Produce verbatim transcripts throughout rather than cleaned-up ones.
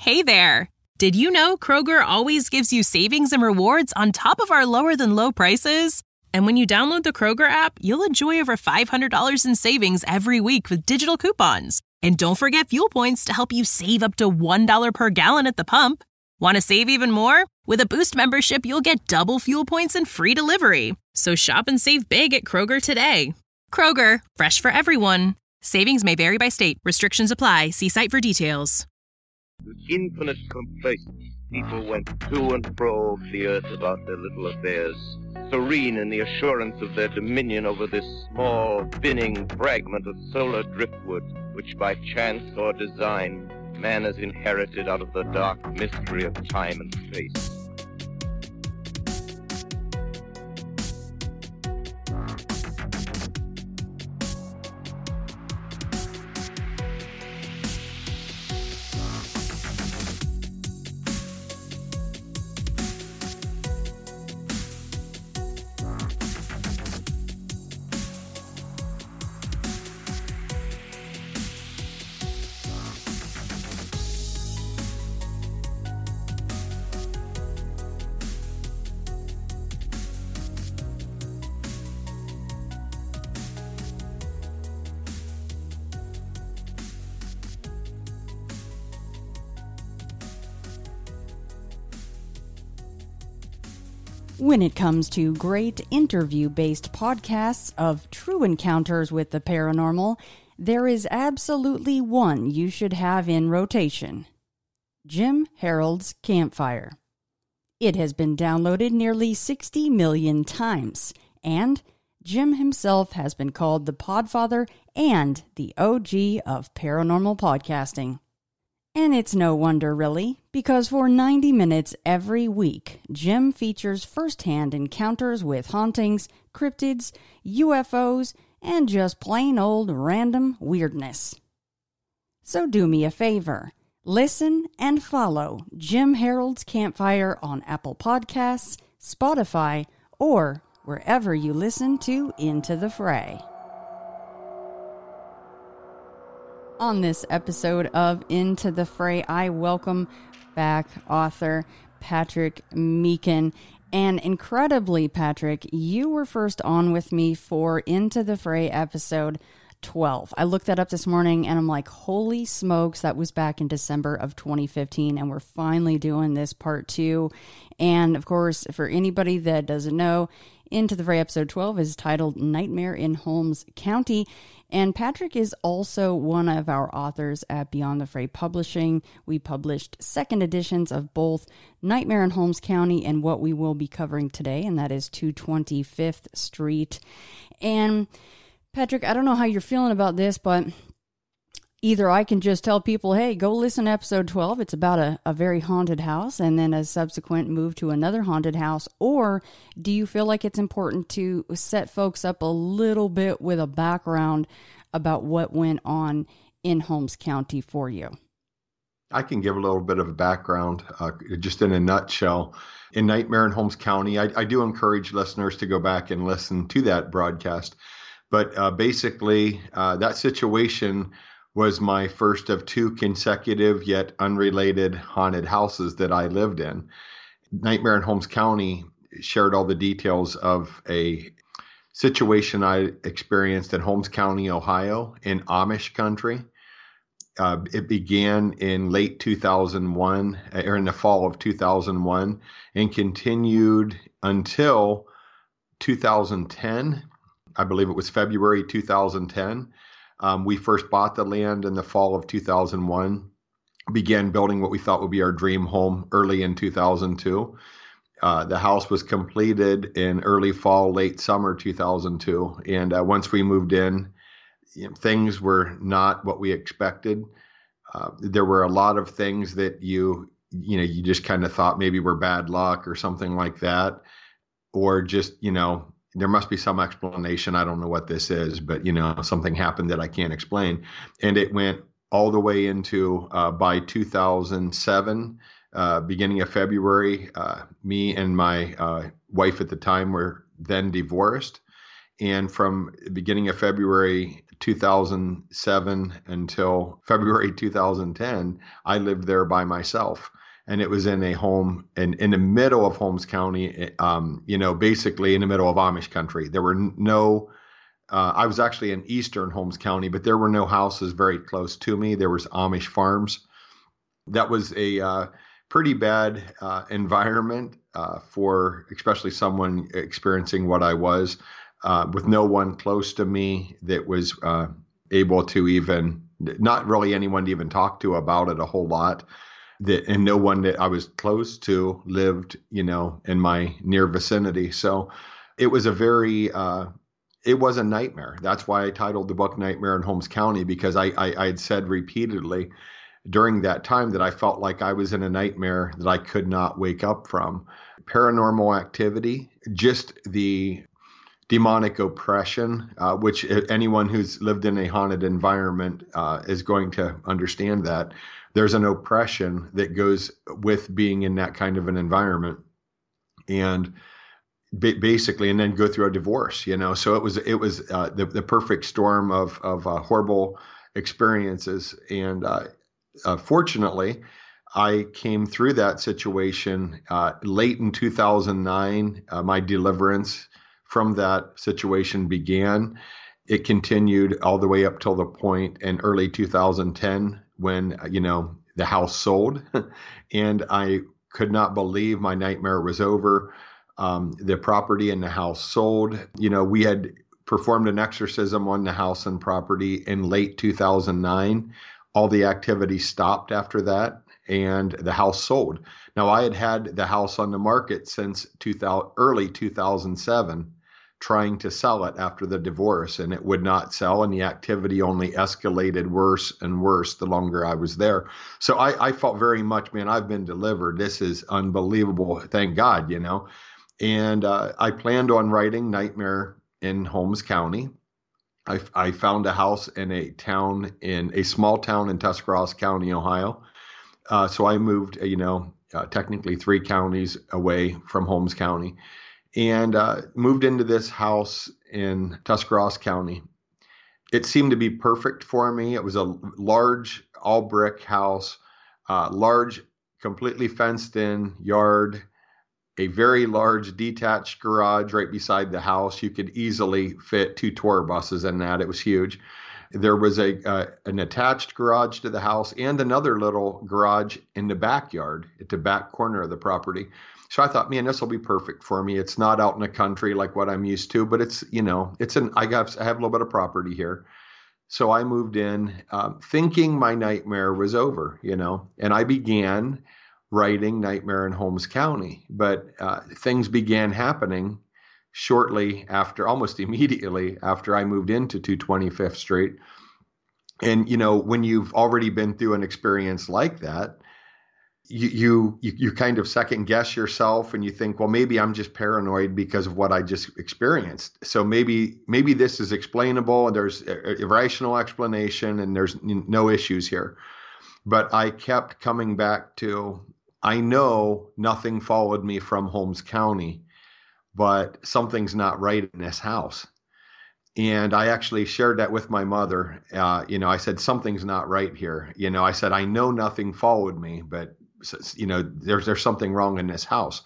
Hey there! Did you know Kroger always gives you savings and rewards on top of our lower-than-low prices? And when you download the Kroger app, you'll enjoy over five hundred dollars in savings every week with digital coupons. And don't forget fuel points to help you save up to one dollar per gallon at the pump. Want to save even more? With a Boost membership, you'll get double fuel points and free delivery. So shop and save big at Kroger today. Kroger, fresh for everyone. Savings may vary by state. Restrictions apply. See site for details. With infinite complacence, people went to and fro over the earth about their little affairs, serene in the assurance of their dominion over this small, spinning fragment of solar driftwood, which by chance or design man has inherited out of the dark mystery of time and space. When it comes to great interview-based podcasts of true encounters with the paranormal, there is absolutely one you should have in rotation. Jim Harold's Campfire. It has been downloaded nearly sixty million times, and Jim himself has been called the Podfather and the O G of paranormal podcasting. And it's no wonder, really, because for ninety minutes every week, Jim features first-hand encounters with hauntings, cryptids, U F Os, and just plain old random weirdness. So do me a favor. Listen and follow Jim Harold's Campfire on Apple Podcasts, Spotify, or wherever you listen to Into the Fray. On this episode of Into the Fray, I welcome back author Patrick Meekin. And incredibly, Patrick, you were first on with me for Into the Fray episode twelve. I looked that up this morning and I'm like, holy smokes, that was back in December of twenty fifteen, and we're finally doing this part two. And of course, for anybody that doesn't know, Into the Fray episode twelve is titled Nightmare in Holmes County. And Patrick is also one of our authors at Beyond the Fray Publishing. We published second editions of both Nightmare in Holmes County and what we will be covering today, and that is two twenty-fifth Street. And Patrick, I don't know how you're feeling about this, but either I can just tell people, hey, go listen to episode twelve. It's about a, a very haunted house, and then a subsequent move to another haunted house. Or do you feel like it's important to set folks up a little bit with a background about what went on in Holmes County for you? I can give a little bit of a background, uh, just in a nutshell. In Nightmare in Holmes County, I, I do encourage listeners to go back and listen to that broadcast. But uh, basically, uh, that situation was my first of two consecutive yet unrelated haunted houses that I lived in. Nightmare in Holmes County shared all the details of a situation I experienced in Holmes County, Ohio, in Amish country. Uh, it began in late two thousand one, or in the fall of two thousand one, and continued until two thousand ten. I believe it was February two thousand ten. Um, we first bought the land in the fall of two thousand one, began building what we thought would be our dream home early in two thousand two. Uh, the house was completed in early fall, late summer two thousand two. And uh, once we moved in, you know, things were not what we expected. Uh, there were a lot of things that you, you know, you just kind of thought maybe were bad luck or something like that. Or just, you know, there must be some explanation. I don't know what this is, but, you know, something happened that I can't explain. And it went all the way into, uh, by two thousand seven, uh, beginning of February, uh, me and my uh, wife at the time were then divorced. And from the beginning of February two thousand seven until February two thousand ten, I lived there by myself. And it was in a home in, in the middle of Holmes County, um, you know, basically in the middle of Amish country. There were no, uh, I was actually in eastern Holmes County, but there were no houses very close to me. There was Amish farms. That was a uh, pretty bad uh, environment uh, for especially someone experiencing what I was, uh, with no one close to me that was uh, able to even, not really anyone to even talk to about it a whole lot. That, and no one that I was close to lived, you know, in my near vicinity. So it was a very, uh, it was a nightmare. That's why I titled the book Nightmare in Holmes County, because I, I, I had said repeatedly during that time that I felt like I was in a nightmare that I could not wake up from. Paranormal activity, just the demonic oppression, uh, which anyone who's lived in a haunted environment uh, is going to understand that. There's an oppression that goes with being in that kind of an environment, and ba- basically, and then go through a divorce, you know. So it was it was uh, the the perfect storm of of uh, horrible experiences, and uh, uh, fortunately, I came through that situation uh, late in two thousand nine. Uh, my deliverance from that situation began. It continued all the way up till the point in early two thousand ten when, you know, the house sold and I could not believe my nightmare was over. Um, the property and the house sold. You know, we had performed an exorcism on the house and property in late two thousand nine. All the activity stopped after that, and the house sold. Now, I had had the house on the market since two thousand, early two thousand seven, trying to sell it after the divorce, and it would not sell, and the activity only escalated worse and worse the longer I was there. So I, I felt very much, man, I've been delivered. This is unbelievable. Thank God, you know. And uh, I planned on writing Nightmare in Holmes County. I, I found a house in a town, in a small town in Tuscarawas County, Ohio. Uh, so I moved, you know, uh, technically three counties away from Holmes County. And uh, moved into this house in Tuscarawas County. It seemed to be perfect for me. It was a large, all brick house, uh, large, completely fenced in yard, a very large detached garage right beside the house. You could easily fit two tour buses in that. It was huge. There was a uh, an attached garage to the house and another little garage in the backyard at the back corner of the property. So I thought, man, this will be perfect for me. It's not out in the country like what I'm used to, but it's, you know, it's an, I got, I have a little bit of property here. So I moved in um, thinking my nightmare was over, you know, and I began writing Nightmare in Holmes County, but uh, things began happening shortly after, almost immediately after I moved into two twenty-fifth Street. And, you know, when you've already been through an experience like that, You, you you kind of second guess yourself and you think, well, maybe I'm just paranoid because of what I just experienced. So maybe maybe this is explainable and there's a, a rational explanation and there's no issues here. But I kept coming back to, I know nothing followed me from Holmes County, but something's not right in this house. And I actually shared that with my mother. Uh, you know, I said, something's not right here. You know, I said, I know nothing followed me, but you know, there's there's something wrong in this house.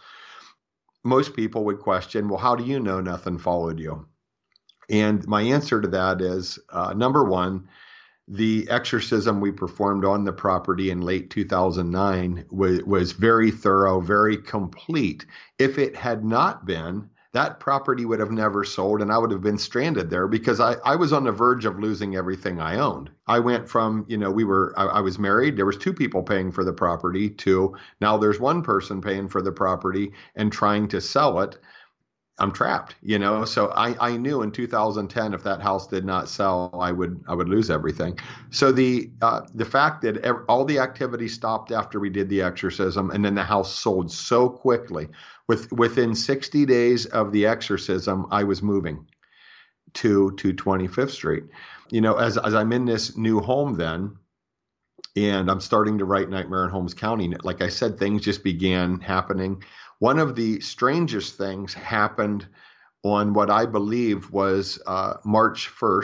Most people would question, well, how do you know nothing followed you? And my answer to that is, uh, number one, the exorcism we performed on the property in late two thousand nine was, was very thorough, very complete. If it had not been, that property would have never sold and I would have been stranded there because I, I was on the verge of losing everything I owned. I went from, you know, we were, I, I was married. There was two people paying for the property to now there's one person paying for the property and trying to sell it. I'm trapped, you know? So I, I knew in two thousand ten, if that house did not sell, I would, I would lose everything. So the, uh, the fact that ev- all the activity stopped after we did the exorcism and then the house sold so quickly. With, within sixty days of the exorcism, I was moving to two twenty-fifth Street. You know, as as I'm in this new home then, and I'm starting to write Nightmare in Holmes County, like I said, things just began happening. One of the strangest things happened on what I believe was uh, March first,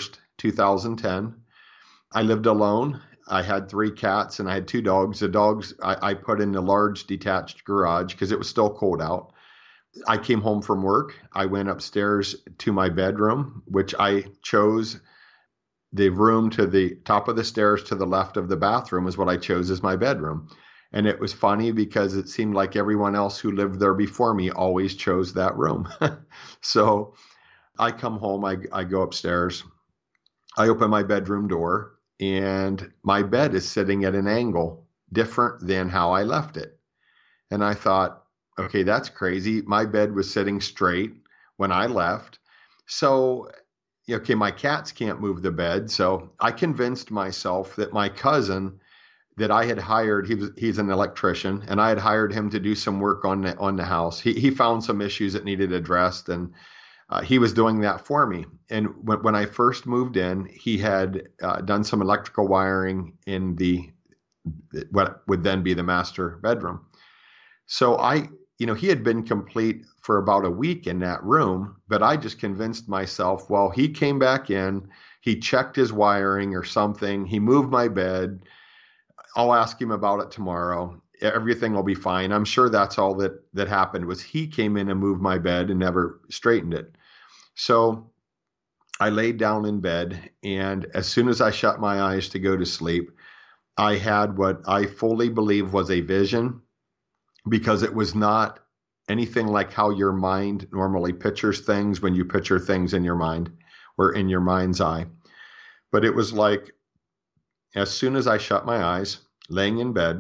two thousand ten. I lived alone. I had three cats and I had two dogs. The dogs I, I put in a large detached garage because it was still cold out. I came home from work. I went upstairs to my bedroom, which I chose. The room to the top of the stairs to the left of the bathroom is what I chose as my bedroom. And it was funny because it seemed like everyone else who lived there before me always chose that room. So I come home, I, I go upstairs, I open my bedroom door, and my bed is sitting at an angle different than how I left it. And I thought, okay, that's crazy. My bed was sitting straight when I left. So okay, my cats can't move the bed. So I convinced myself that my cousin that I had hired, he was, he's an electrician, and I had hired him to do some work on the, on the house. He, he found some issues that needed addressed, and uh, he was doing that for me. And when, when I first moved in, he had uh, done some electrical wiring in the, what would then be the master bedroom. So I, you know, he had been complete for about a week in that room, but I just convinced myself, well, he came back in, he checked his wiring or something, he moved my bed. I'll ask him about it tomorrow. Everything will be fine. I'm sure that's all that, that happened was he came in and moved my bed and never straightened it. So I laid down in bed, and as soon as I shut my eyes to go to sleep, I had what I fully believe was a vision, because it was not anything like how your mind normally pictures things when you picture things in your mind or in your mind's eye. But it was like, as soon as I shut my eyes, laying in bed,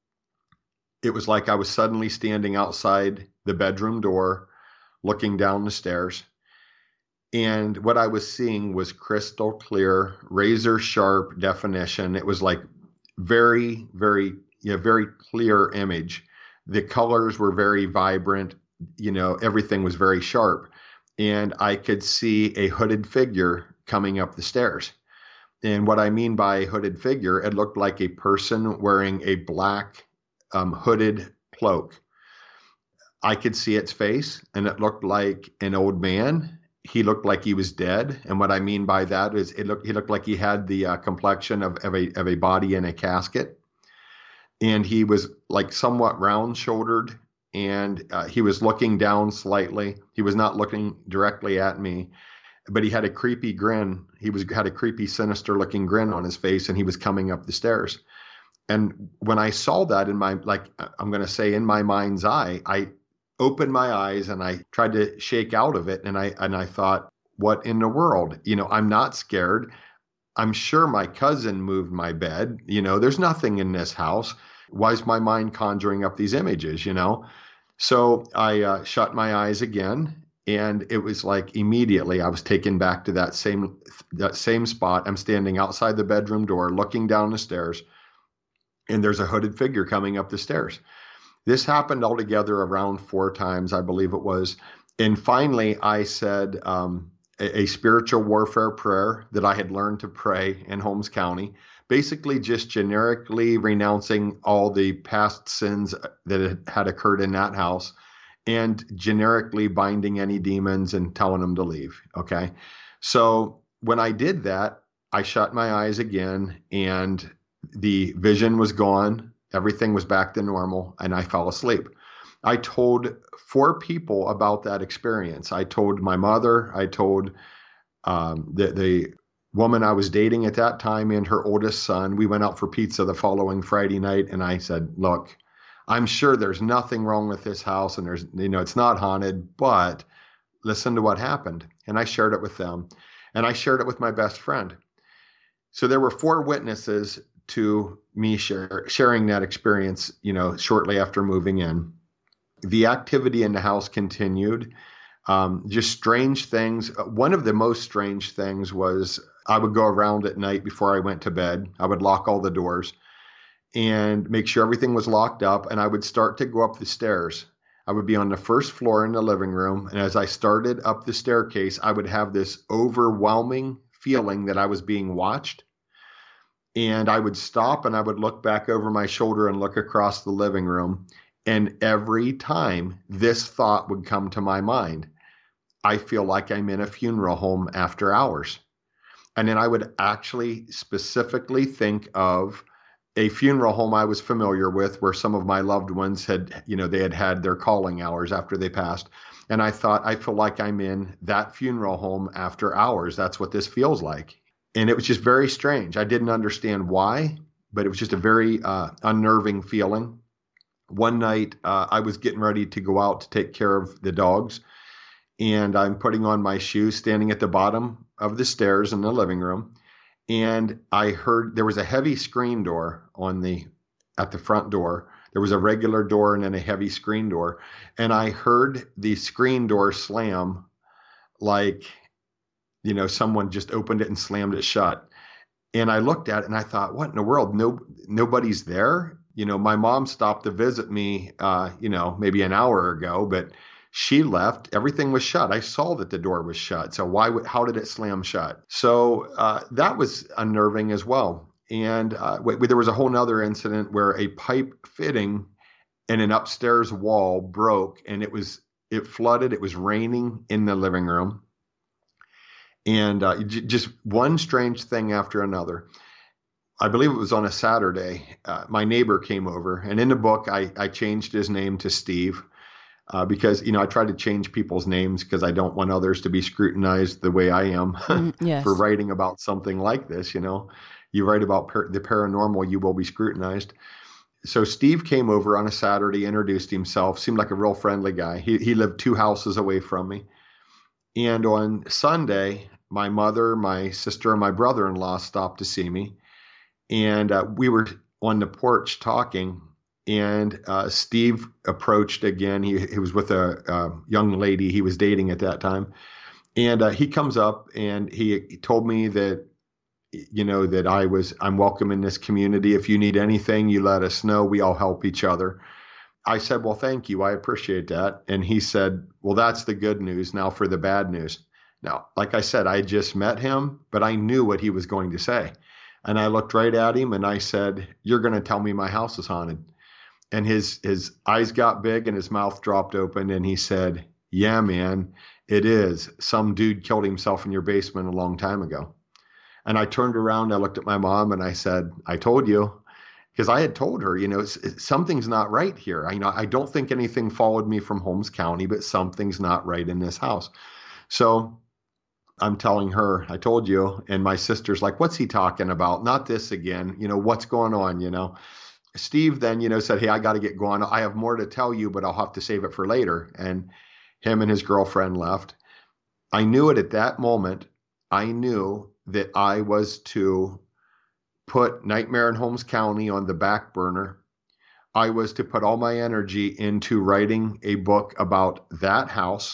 it was like I was suddenly standing outside the bedroom door, looking down the stairs. And what I was seeing was crystal clear, razor sharp definition. It was like very, very, you know, very clear image. The colors were very vibrant, you know, everything was very sharp. And I could see a hooded figure coming up the stairs. And what I mean by hooded figure, it looked like a person wearing a black um, hooded cloak. I could see its face, and it looked like an old man. He looked like he was dead. And what I mean by that is it looked, he looked like he had the uh, complexion of, of, a, of a body in a casket. And he was like somewhat round shouldered, and uh, he was looking down slightly. He was not looking directly at me, but he had a creepy grin. He was had a creepy, sinister looking grin on his face, and he was coming up the stairs. And when I saw that in my, like, I'm going to say in my mind's eye, I opened my eyes and I tried to shake out of it. And I, and I thought, what in the world? You know, I'm not scared. I'm sure my cousin moved my bed. You know, there's nothing in this house. Why is my mind conjuring up these images, you know? So I uh, shut my eyes again, and it was like immediately I was taken back to that same that same spot. I'm standing outside the bedroom door, looking down the stairs, and there's a hooded figure coming up the stairs. This happened altogether around four times, I believe it was. And finally, I said um, a, a spiritual warfare prayer that I had learned to pray in Holmes County. Basically just generically renouncing all the past sins that had occurred in that house and generically binding any demons and telling them to leave. Okay. So when I did that, I shut my eyes again and the vision was gone. Everything was back to normal and I fell asleep. I told four people about that experience. I told my mother, I told um, the, the woman I was dating at that time and her oldest son. We went out for pizza the following Friday night, and I said, look, I'm sure there's nothing wrong with this house and there's, you know, it's not haunted, but listen to what happened. And I shared it with them, and I shared it with my best friend. So there were four witnesses to me share, sharing that experience, you know, shortly after moving in. The activity in the house continued. Um, just strange things. One of the most strange things was I would go around at night before I went to bed. I would lock all the doors and make sure everything was locked up. And I would start to go up the stairs. I would be on the first floor in the living room. And as I started up the staircase, I would have this overwhelming feeling that I was being watched. And I would stop and I would look back over my shoulder and look across the living room. And every time this thought would come to my mind, I feel like I'm in a funeral home after hours. And then I would actually specifically think of a funeral home I was familiar with where some of my loved ones had, you know, they had had their calling hours after they passed. And I thought, I feel like I'm in that funeral home after hours. That's what this feels like. And it was just very strange. I didn't understand why, but it was just a very uh, unnerving feeling. One night, uh, I was getting ready to go out to take care of the dogs. And I'm putting on my shoes, standing at the bottom of the stairs in the living room. And I heard there was a heavy screen door on the at the front door. There was a regular door and then a heavy screen door. And I heard the screen door slam like, you know, someone just opened it and slammed it shut. And I looked at it and I thought, what in the world? No, nobody's there. You know, my mom stopped to visit me, uh, you know, maybe an hour ago, but she left. Everything was shut. I saw that the door was shut. So why would, how did it slam shut? So uh, that was unnerving as well. And uh, wait, there was a whole nother incident where a pipe fitting in an upstairs wall broke and it was, it flooded. It was raining in the living room. And uh, j- just one strange thing after another. I believe it was on a Saturday. Uh, my neighbor came over, and in the book, I, I changed his name to Steve uh, because, you know, I try to change people's names because I don't want others to be scrutinized the way I am mm, yes. for writing about something like this. You know, you write about per- the paranormal, you will be scrutinized. So Steve came over on a Saturday, introduced himself, seemed like a real friendly guy. He he lived two houses away from me. And on Sunday, my mother, my sister, and my brother-in-law stopped to see me. And uh, we were on the porch talking, and uh, Steve approached again. He, he was with a, a young lady he was dating at that time. And uh, he comes up and he, he told me that, you know, that I was, I'm welcome in this community. If you need anything, you let us know. We all help each other. I said, well, thank you. I appreciate that. And he said, well, that's the good news. Now for the bad news. Now, like I said, I just met him, but I knew what he was going to say. And I looked right at him and I said, you're going to tell me my house is haunted. And his, his eyes got big and his mouth dropped open. And he said, yeah, man, it is. Some dude killed himself in your basement a long time ago. And I turned around, I looked at my mom and I said, I told you, because I had told her, you know, something's not right here. I, you know, I don't think anything followed me from Holmes County, but something's not right in this house. So I'm telling her, I told you, and my sister's like, what's he talking about? Not this again. You know, what's going on? You know, Steve then, you know, said, hey, I got to get going. I have more to tell you, but I'll have to save it for later. And him and his girlfriend left. I knew it at that moment. I knew that I was to put Nightmare in Holmes County on the back burner. I was to put all my energy into writing a book about that house.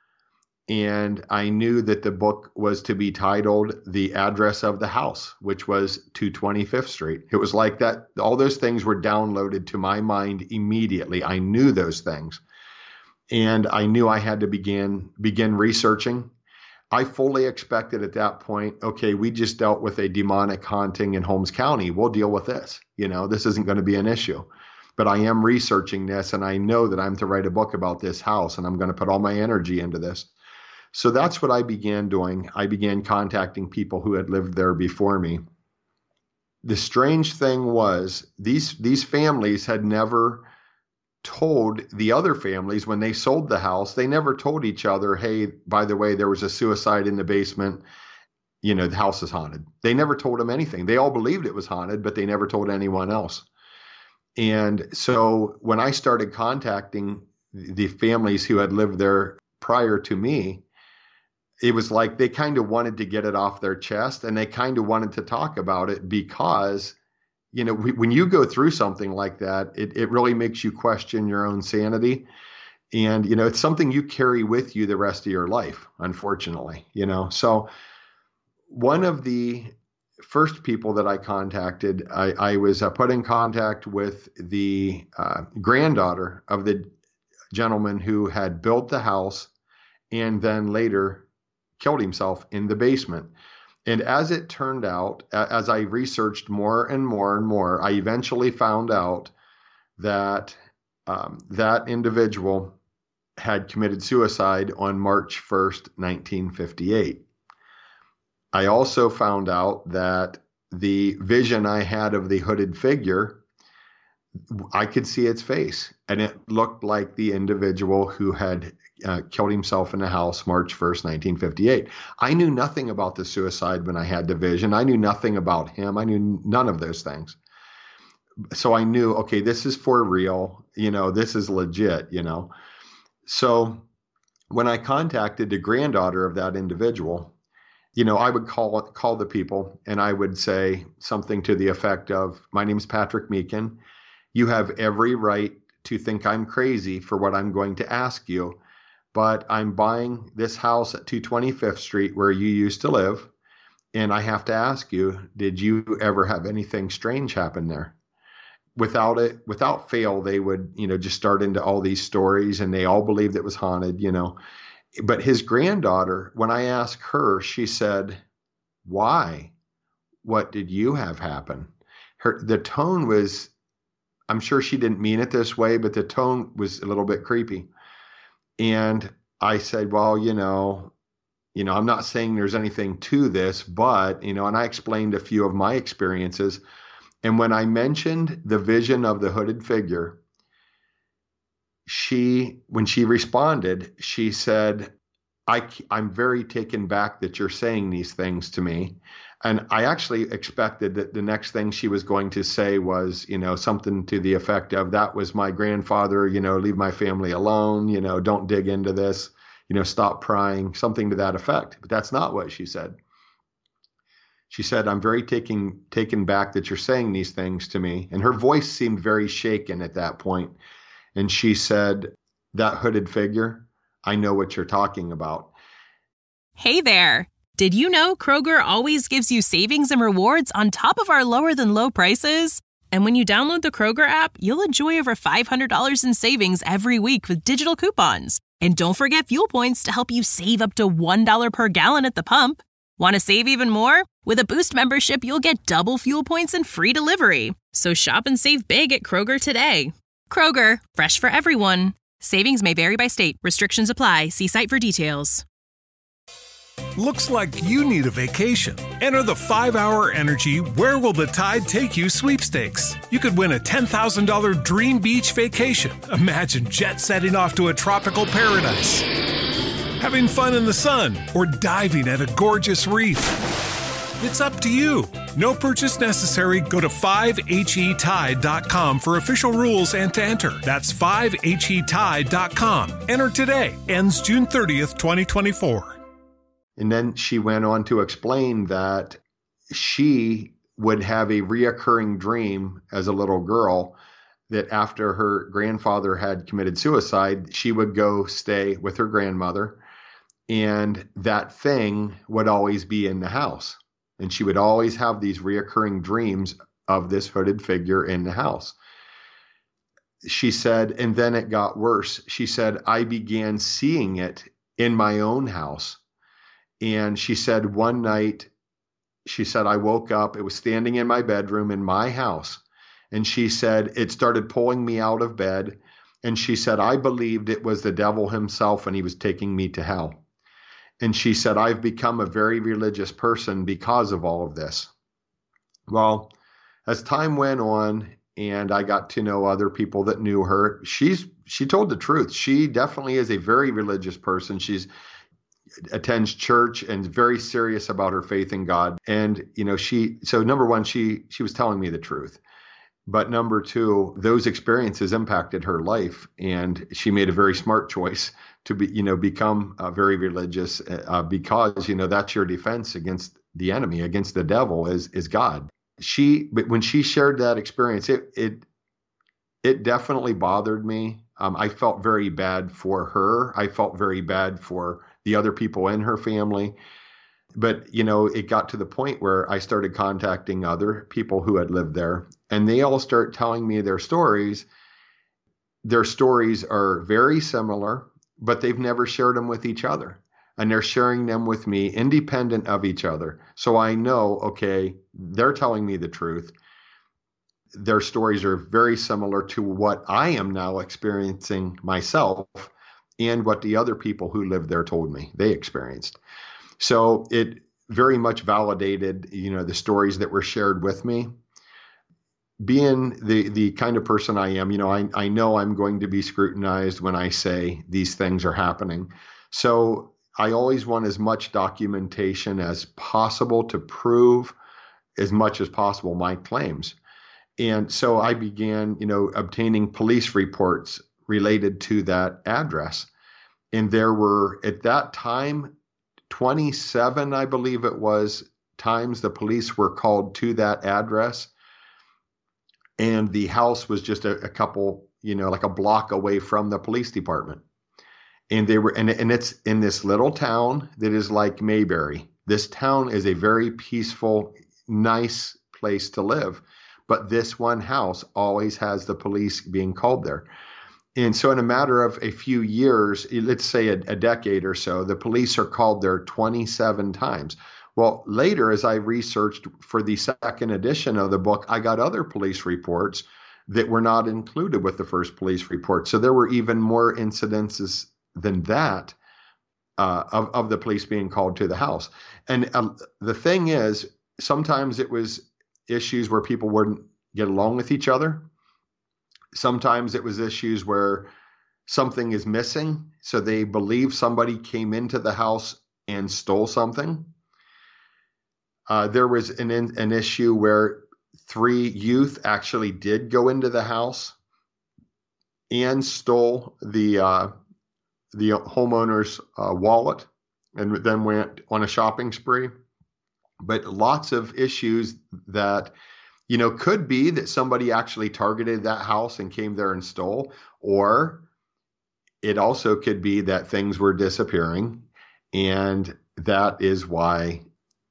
And I knew that the book was to be titled The Address of the House, which was two twenty-fifth Street. It was like that. All those things were downloaded to my mind immediately. I knew those things. And I knew I had to begin, begin researching. I fully expected at that point, okay, we just dealt with a demonic haunting in Holmes County. We'll deal with this. You know, this isn't going to be an issue. But I am researching this, and I know that I'm to write a book about this house, and I'm going to put all my energy into this. So that's what I began doing. I began contacting people who had lived there before me. The strange thing was these these families had never told the other families when they sold the house. They never told each other, hey, by the way, there was a suicide in the basement. You know, the house is haunted. They never told them anything. They all believed it was haunted, but they never told anyone else. And so when I started contacting the families who had lived there prior to me, it was like they kind of wanted to get it off their chest, and they kind of wanted to talk about it because, you know, when you go through something like that, it, it really makes you question your own sanity. And, you know, it's something you carry with you the rest of your life, unfortunately, you know. So one of the first people that I contacted, I, I was uh, put in contact with the uh, granddaughter of the gentleman who had built the house and then later killed himself in the basement. And as it turned out, as I researched more and more and more, I eventually found out that um, that individual had committed suicide on March first, nineteen fifty-eight. I also found out that the vision I had of the hooded figure, I could see its face, and it looked like the individual who had uh, killed himself in the house March first, nineteen fifty-eight. I knew nothing about the suicide when I had the vision. I knew nothing about him. I knew none of those things. So I knew, okay, this is for real. You know, this is legit, you know. So when I contacted the granddaughter of that individual, you know, I would call call the people and I would say something to the effect of, my name is Patrick Meekin. You have every right to think I'm crazy for what I'm going to ask you, but I'm buying this house at two twenty-fifth Street where you used to live. And I have to ask you, did you ever have anything strange happen there? Without it, without fail, they would, you know, just start into all these stories and they all believed it was haunted, you know. But his granddaughter, when I asked her, she said, why? What did you have happen? Her, the tone was, I'm sure she didn't mean it this way, but the tone was a little bit creepy. And I said, well, you know, you know, I'm not saying there's anything to this, but, you know, and I explained a few of my experiences. And when I mentioned the vision of the hooded figure, she, when she responded, she said, I, I'm very taken back that you're saying these things to me. And I actually expected that the next thing she was going to say was, you know, something to the effect of, that was my grandfather, you know, leave my family alone, you know, don't dig into this, you know, stop prying, something to that effect. But that's not what she said. She said, I'm very taken, taken back that you're saying these things to me. And her voice seemed very shaken at that point. And she said, that hooded figure, I know what you're talking about. Hey there. Did you know Kroger always gives you savings and rewards on top of our lower than low prices? And when you download the Kroger app, you'll enjoy over five hundred dollars in savings every week with digital coupons. And don't forget fuel points to help you save up to one dollar per gallon at the pump. Want to save even more? With a Boost membership, you'll get double fuel points and free delivery. So shop and save big at Kroger today. Kroger, fresh for everyone. Savings may vary by state. Restrictions apply. See site for details. Looks like you need a vacation. Enter the five hour Energy Where Will the Tide Take You sweepstakes. You could win a ten thousand dollars dream beach vacation. Imagine jet setting off to a tropical paradise, having fun in the sun, or diving at a gorgeous reef. It's up to you. No purchase necessary. Go to five H E tide dot com for official rules and to enter. That's five H E tide dot com. Enter today. Ends June thirtieth, twenty twenty-four. And then she went on to explain that she would have a reoccurring dream as a little girl that after her grandfather had committed suicide, she would go stay with her grandmother, and that thing would always be in the house. And she would always have these reoccurring dreams of this hooded figure in the house. She said, and then it got worse. She said, I began seeing it in my own house. And she said, one night, she said, I woke up, it was standing in my bedroom in my house. And she said, it started pulling me out of bed. And she said, I believed it was the devil himself and he was taking me to hell. And she said, I've become a very religious person because of all of this. Well, as time went on and I got to know other people that knew her, she's she told the truth. She definitely is a very religious person. She's attends church and is very serious about her faith in God. And, you know, she, so number one, she, she was telling me the truth. But number two, those experiences impacted her life, and she made a very smart choice to be, you know, become uh, very religious uh, because, you know, that's your defense against the enemy, against the devil is, is God. She, but when she shared that experience, it, it, it definitely bothered me. Um, I felt very bad for her. I felt very bad for the other people in her family. But, you know, it got to the point where I started contacting other people who had lived there, and they all start telling me their stories. Their stories are very similar, but they've never shared them with each other. And they're sharing them with me independent of each other. So I know, okay, they're telling me the truth. Their stories are very similar to what I am now experiencing myself and what the other people who lived there told me they experienced. So it very much validated, you know, the stories that were shared with me. Being the the kind of person I am, you know, I, I know I'm going to be scrutinized when I say these things are happening. So I always want as much documentation as possible to prove as much as possible my claims. And so I began, you know, obtaining police reports related to that address. And there were, at that time, twenty-seven, I believe it was, times the police were called to that address. And the house was just a, a couple, you know, like a block away from the police department. And they were, and, and it's in this little town that is like Mayberry. This town is a very peaceful, nice place to live. But this one house always has the police being called there. And so in a matter of a few years, let's say a, a decade or so, the police are called there twenty-seven times. Well, later, as I researched for the second edition of the book, I got other police reports that were not included with the first police report. So there were even more incidences than that uh, of, of the police being called to the house. And um, the thing is, sometimes it was issues where people wouldn't get along with each other. Sometimes it was issues where something is missing. So they believe somebody came into the house and stole something. Uh, there was an, an issue where three youth actually did go into the house and stole the uh, the homeowner's uh, wallet and then went on a shopping spree. But lots of issues that, you know, could be that somebody actually targeted that house and came there and stole, or it also could be that things were disappearing. And that is why,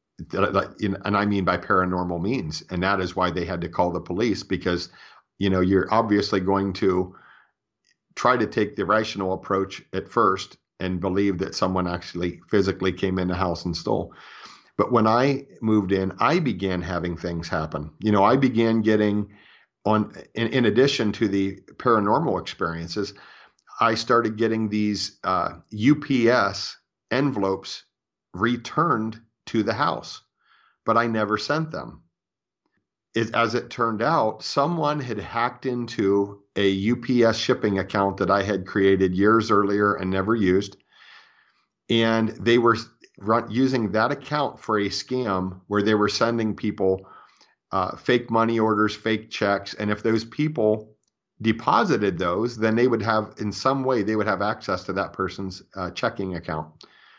and I mean by paranormal means, and that is why they had to call the police, because, you know, you're obviously going to try to take the rational approach at first and believe that someone actually physically came in the house and stole. But when I moved in, I began having things happen. You know, I began getting on, in, in addition to the paranormal experiences, I started getting these uh, U P S envelopes returned to the house, but I never sent them. It, as it turned out, someone had hacked into a U P S shipping account that I had created years earlier and never used. And they were run, using that account for a scam where they were sending people uh, fake money orders, fake checks. And if those people deposited those, then they would have, in some way, they would have access to that person's uh, checking account.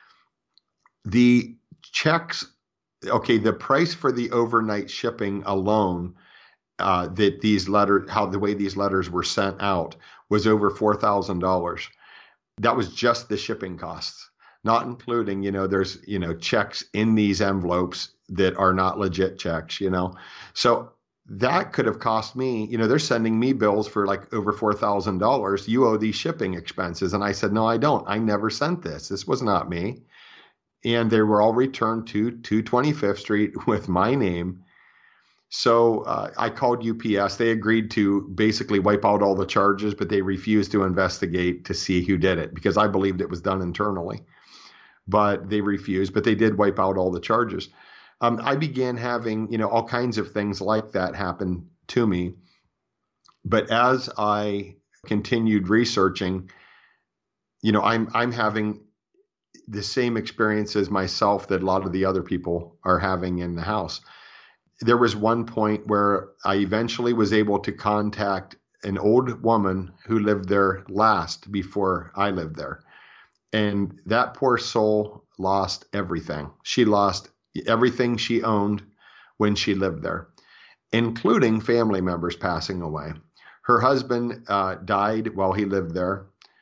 The checks, okay, the price for the overnight shipping alone, uh, that these letters, how the way these letters were sent out, was over four thousand dollars. That was just the shipping costs, not including, you know, there's, you know, checks in these envelopes that are not legit checks, you know. So that could have cost me, you know, they're sending me bills for like over four thousand dollars. You owe these shipping expenses. And I said, no, I don't. I never sent this. This was not me. And they were all returned to two twenty-fifth Street with my name. So uh, I called U P S. They agreed to basically wipe out all the charges, but they refused to investigate to see who did it because I believed it was done internally. But they refused, but they did wipe out all the charges. Um, I began having, you know, all kinds of things like that happen to me. But as I continued researching, you know, I'm I'm having the same experiences myself that a lot of the other people are having in the house. There was one point where I eventually was able to contact an old woman who lived there last before I lived there. And that poor soul lost everything. She lost everything she owned when she lived there, including family members passing away. Her husband uh, died while he lived there.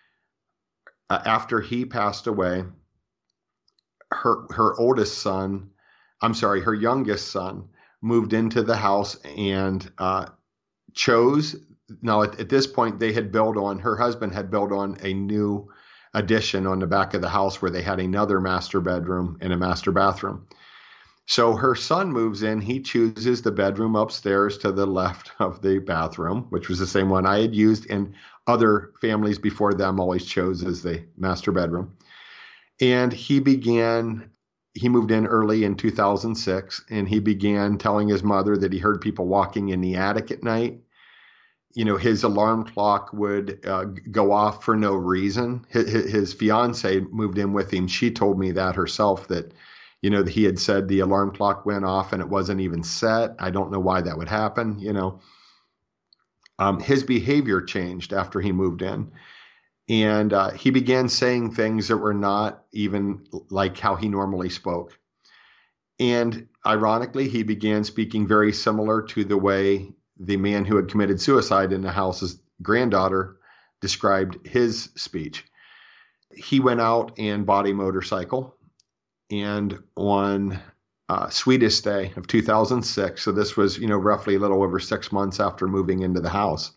Uh, after he passed away, her her oldest son, I'm sorry, her youngest son, moved into the house and uh, chose, now at, at this point they had built on, her husband had built on a new addition on the back of the house where they had another master bedroom and a master bathroom. So her son moves in, he chooses the bedroom upstairs to the left of the bathroom, which was the same one I had used, and other families before them always chose as the master bedroom. And he began, he moved in early in two thousand six, and he began telling his mother that he heard people walking in the attic at night. You know, his alarm clock would uh, go off for no reason. His, his fiance moved in with him. She told me that herself, that, you know, that he had said the alarm clock went off and it wasn't even set. I don't know why that would happen, you know. Um, his behavior changed after he moved in. And uh, he began saying things that were not even like how he normally spoke. And ironically, he began speaking very similar to the way the man who had committed suicide in the house's granddaughter described his speech. He went out and bought a motorcycle. And on uh, Sweetest Day of two thousand six, so this was, you know, roughly a little over six months after moving into the house,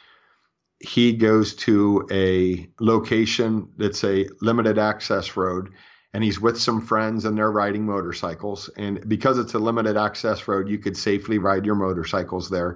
he goes to a location that's a limited access road, and he's with some friends and they're riding motorcycles. And because it's a limited access road, you could safely ride your motorcycles there.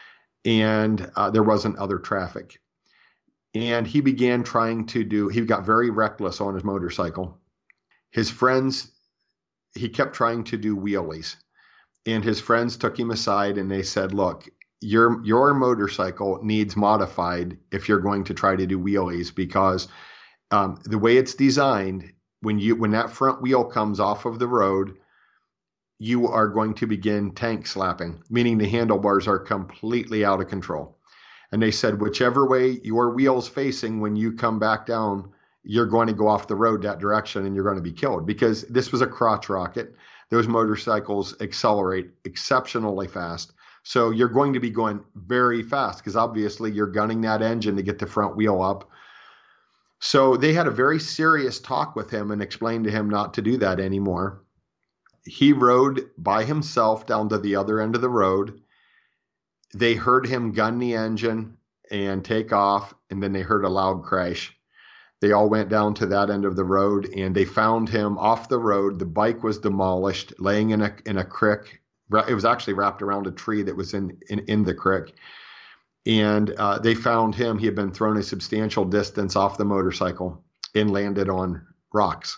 And uh, there wasn't other traffic. And he began trying to do, he got very reckless on his motorcycle. His friends, he kept trying to do wheelies. And his friends took him aside and they said, look, your your motorcycle needs modified if you're going to try to do wheelies, because um, the way it's designed, when you when that front wheel comes off of the road, you are going to begin tank slapping, meaning the handlebars are completely out of control. And they said, whichever way your wheel's facing when you come back down, you're going to go off the road that direction and you're going to be killed, because this was a crotch rocket. Those motorcycles accelerate exceptionally fast. So you're going to be going very fast because obviously you're gunning that engine to get the front wheel up. So they had a very serious talk with him and explained to him not to do that anymore. He rode by himself down to the other end of the road. They heard him gun the engine and take off, and then they heard a loud crash. They all went down to that end of the road and they found him off the road. The bike was demolished, laying in a in a creek. It was actually wrapped around a tree that was in, in, in the creek. And uh, they found him. He had been thrown a substantial distance off the motorcycle and landed on rocks.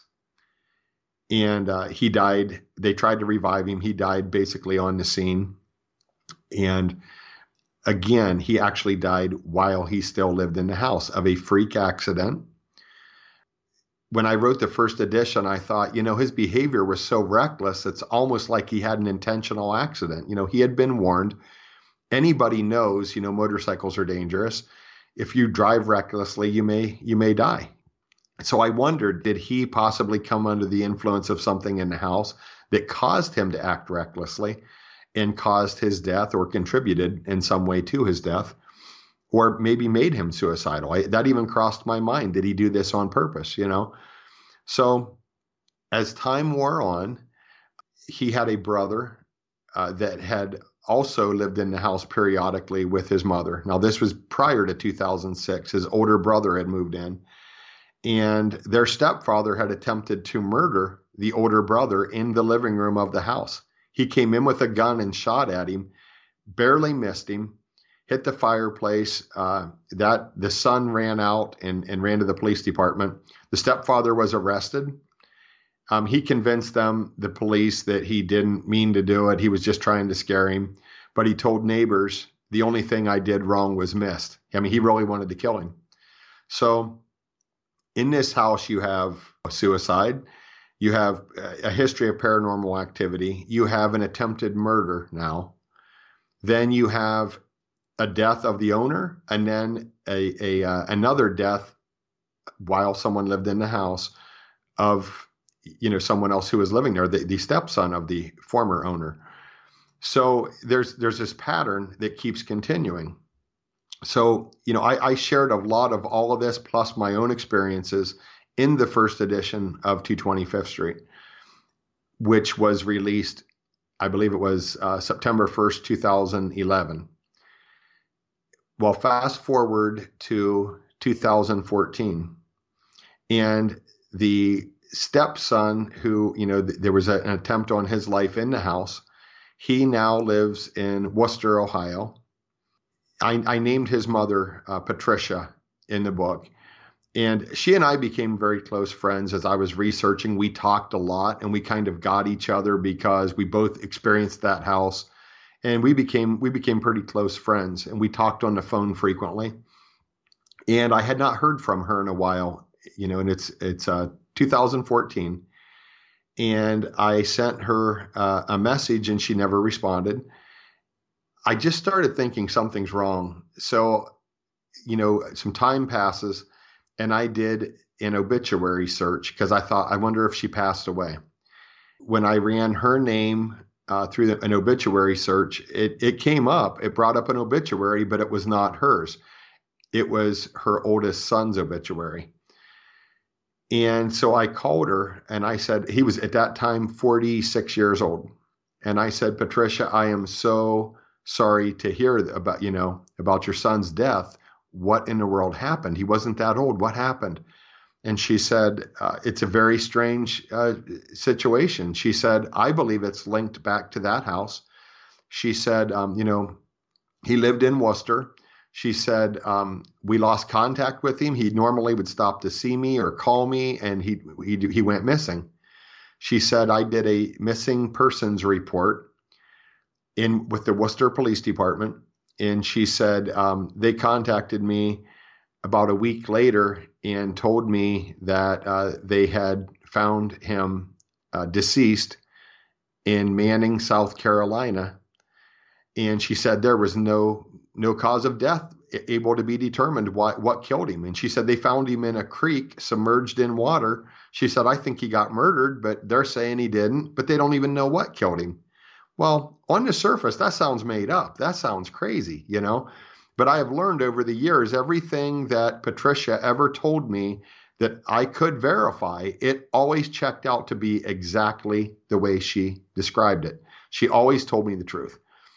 And uh, he died. They tried to revive him. He died basically on the scene. And again, he actually died while he still lived in the house of a freak accident. When I wrote the first edition, I thought, you know, his behavior was so reckless, it's almost like he had an intentional accident. You know, he had been warned. Anybody knows, you know, motorcycles are dangerous. If you drive recklessly, you may you may die. So I wondered, did he possibly come under the influence of something in the house that caused him to act recklessly and caused his death, or contributed in some way to his death, or maybe made him suicidal? I, that even crossed my mind. Did he do this on purpose, you know? So as time wore on, he had a brother uh, that had also lived in the house periodically with his mother. Now, this was prior to two thousand six. His older brother had moved in, and their stepfather had attempted to murder the older brother in the living room of the house. He came in with a gun and shot at him, barely missed him, hit the fireplace. Uh, that the son ran out and, and ran to the police department. The stepfather was arrested. Um, he convinced them, the police, that he didn't mean to do it. He was just trying to scare him. But he told neighbors, the only thing I did wrong was missed. I mean, he really wanted to kill him. So in this house, you have suicide. You have a history of paranormal activity. You have an attempted murder now. Then you have a death of the owner, and then a, a uh, another death while someone lived in the house of, you know, someone else who was living there, the, the stepson of the former owner. So there's there's this pattern that keeps continuing. So, you know, I, I shared a lot of all of this plus my own experiences in the first edition of two twenty-fifth Street, which was released, I believe it was uh, September first, two thousand eleven. Well, fast forward to two thousand fourteen, and the stepson who, you know, th- there was a, an attempt on his life in the house. He now lives in Wooster, Ohio. I, I named his mother uh, Patricia in the book. And she and I became very close friends as I was researching. We talked a lot and we kind of got each other because we both experienced that house. And we became we became pretty close friends, and we talked on the phone frequently. And I had not heard from her in a while, you know, and it's it's uh, two thousand fourteen. And I sent her uh, a message and she never responded. I just started thinking something's wrong. So, you know, some time passes and I did an obituary search because I thought, I wonder if she passed away. When I ran her name uh, through the, an obituary search, it, it came up, it brought up an obituary, but it was not hers. It was her oldest son's obituary. And so I called her and I said, he was at that time forty-six years old. And I said, Patricia, I am so sorry to hear about, you know, about your son's death. What in the world happened? He wasn't that old. What happened? And she said, uh, it's a very strange uh, situation. She said, I believe it's linked back to that house. She said, um, you know, he lived in Worcester. She said, um, we lost contact with him. He normally would stop to see me or call me, and he, he, he went missing. She said, I did a missing persons report in with the Worcester Police Department. And she said, um, they contacted me about a week later and told me that uh, they had found him uh, deceased in Manning, South Carolina. And she said there was no no cause of death able to be determined why, what killed him. And she said they found him in a creek submerged in water. She said, I think he got murdered, but they're saying he didn't, but they don't even know what killed him. Well, on the surface, that sounds made up. That sounds crazy, you know, but I have learned over the years, everything that Patricia ever told me that I could verify, it always checked out to be exactly the way she described it. She always told me the truth.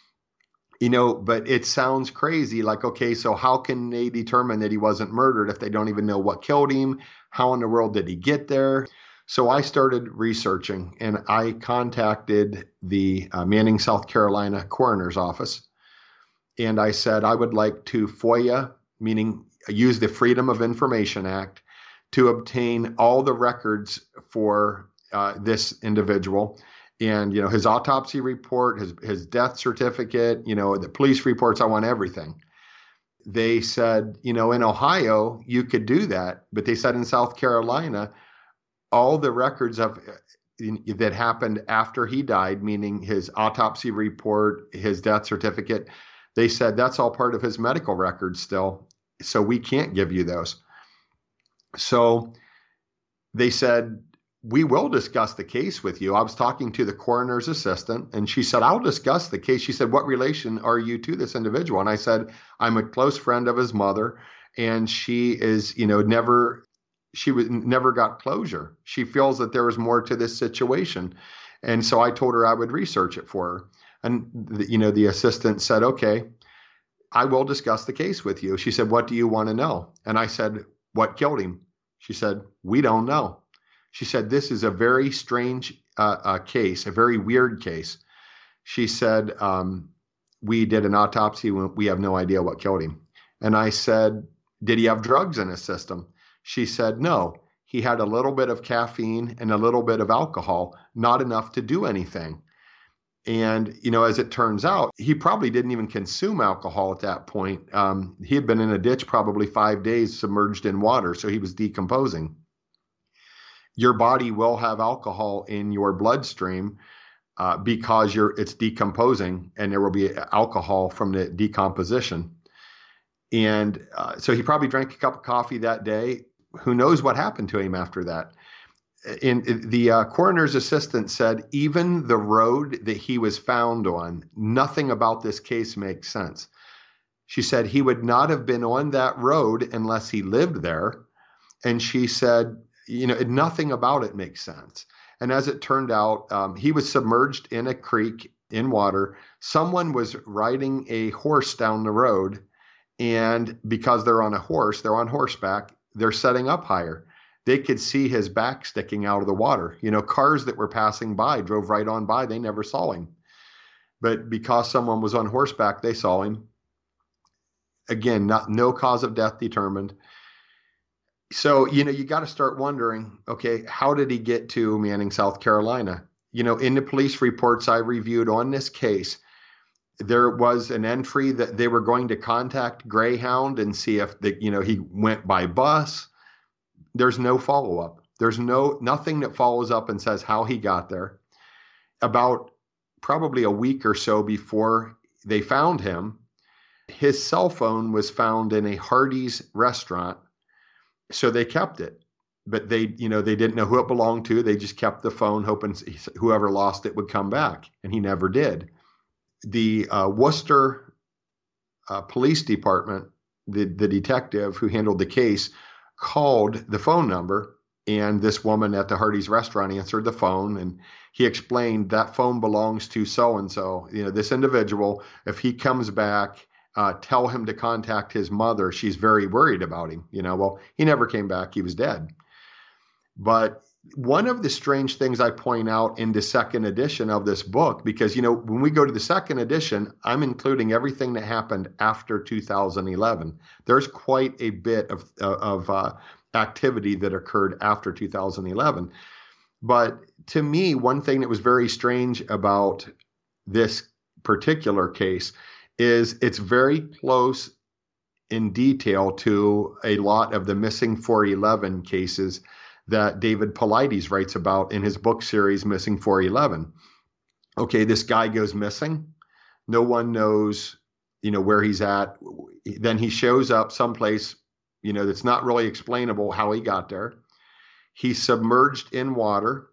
You know, but it sounds crazy. Like, okay, so how can they determine that he wasn't murdered if they don't even know what killed him? How in the world did he get there? So I started researching and I contacted the uh, Manning, South Carolina coroner's office. And I said, I would like to FOIA, meaning use the Freedom of Information Act, to obtain all the records for uh, this individual. And, you know, his autopsy report, his his death certificate, you know, the police reports, I want everything. They said, you know, in Ohio, you could do that. But they said in South Carolina, all the records of that happened after he died, meaning his autopsy report, his death certificate, they said that's all part of his medical records still. So we can't give you those. So they said, we will discuss the case with you. I was talking to the coroner's assistant and she said, I'll discuss the case. She said, what relation are you to this individual? And I said, I'm a close friend of his mother. And she is, you know, never, she was never got closure. She feels that there was more to this situation. And so I told her I would research it for her. And, the, you know, the assistant said, okay, I will discuss the case with you. She said, what do you want to know? And I said, what killed him? She said, we don't know. She said, this is a very strange uh, uh, case, a very weird case. She said, um, we did an autopsy. We have no idea what killed him. And I said, did he have drugs in his system? She said, no, he had a little bit of caffeine and a little bit of alcohol, not enough to do anything. And, you know, as it turns out, he probably didn't even consume alcohol at that point. Um, he had been in a ditch probably five days submerged in water, so he was decomposing. Your body will have alcohol in your bloodstream uh, because you're it's decomposing, and there will be alcohol from the decomposition. And uh, so he probably drank a cup of coffee that day. Who knows what happened to him after that? And the uh, coroner's assistant said, even the road that he was found on, nothing about this case makes sense. She said he would not have been on that road unless he lived there. And she said, you know, nothing about it makes sense. And as it turned out, um, he was submerged in a creek in water. Someone was riding a horse down the road. And because they're on a horse, they're on horseback, they're setting up higher. They could see his back sticking out of the water. You know, cars that were passing by drove right on by. They never saw him. But because someone was on horseback, they saw him. Again, not, no cause of death determined. So, you know, you got to start wondering, okay, how did he get to Manning, South Carolina? You know, in the police reports I reviewed on this case, there was an entry that they were going to contact Greyhound and see if the, you know, he went by bus. There's no follow-up. There's no nothing that follows up and says how he got there. About probably a week or so before they found him, his cell phone was found in a Hardee's restaurant. So they kept it, but they, you know, they didn't know who it belonged to. They just kept the phone, hoping whoever lost it would come back, and he never did. The uh, Worcester uh, Police Department, the, the detective who handled the case, called the phone number, and this woman at the Hardee's restaurant answered the phone, and he explained that phone belongs to so-and-so, you know, this individual. If he comes back, Uh, tell him to contact his mother. She's very worried about him. You know, well, he never came back. He was dead. But one of the strange things I point out in the second edition of this book, because, you know, when we go to the second edition, I'm including everything that happened after two thousand eleven. There's quite a bit of, of uh, activity that occurred after two thousand eleven. But to me, one thing that was very strange about this particular case is it's very close in detail to a lot of the missing four eleven cases that David Paulides writes about in his book series, Missing four eleven. Okay, this guy goes missing. No one knows, you know, where he's at. Then he shows up someplace, you know, that's not really explainable how he got there. He's submerged in water.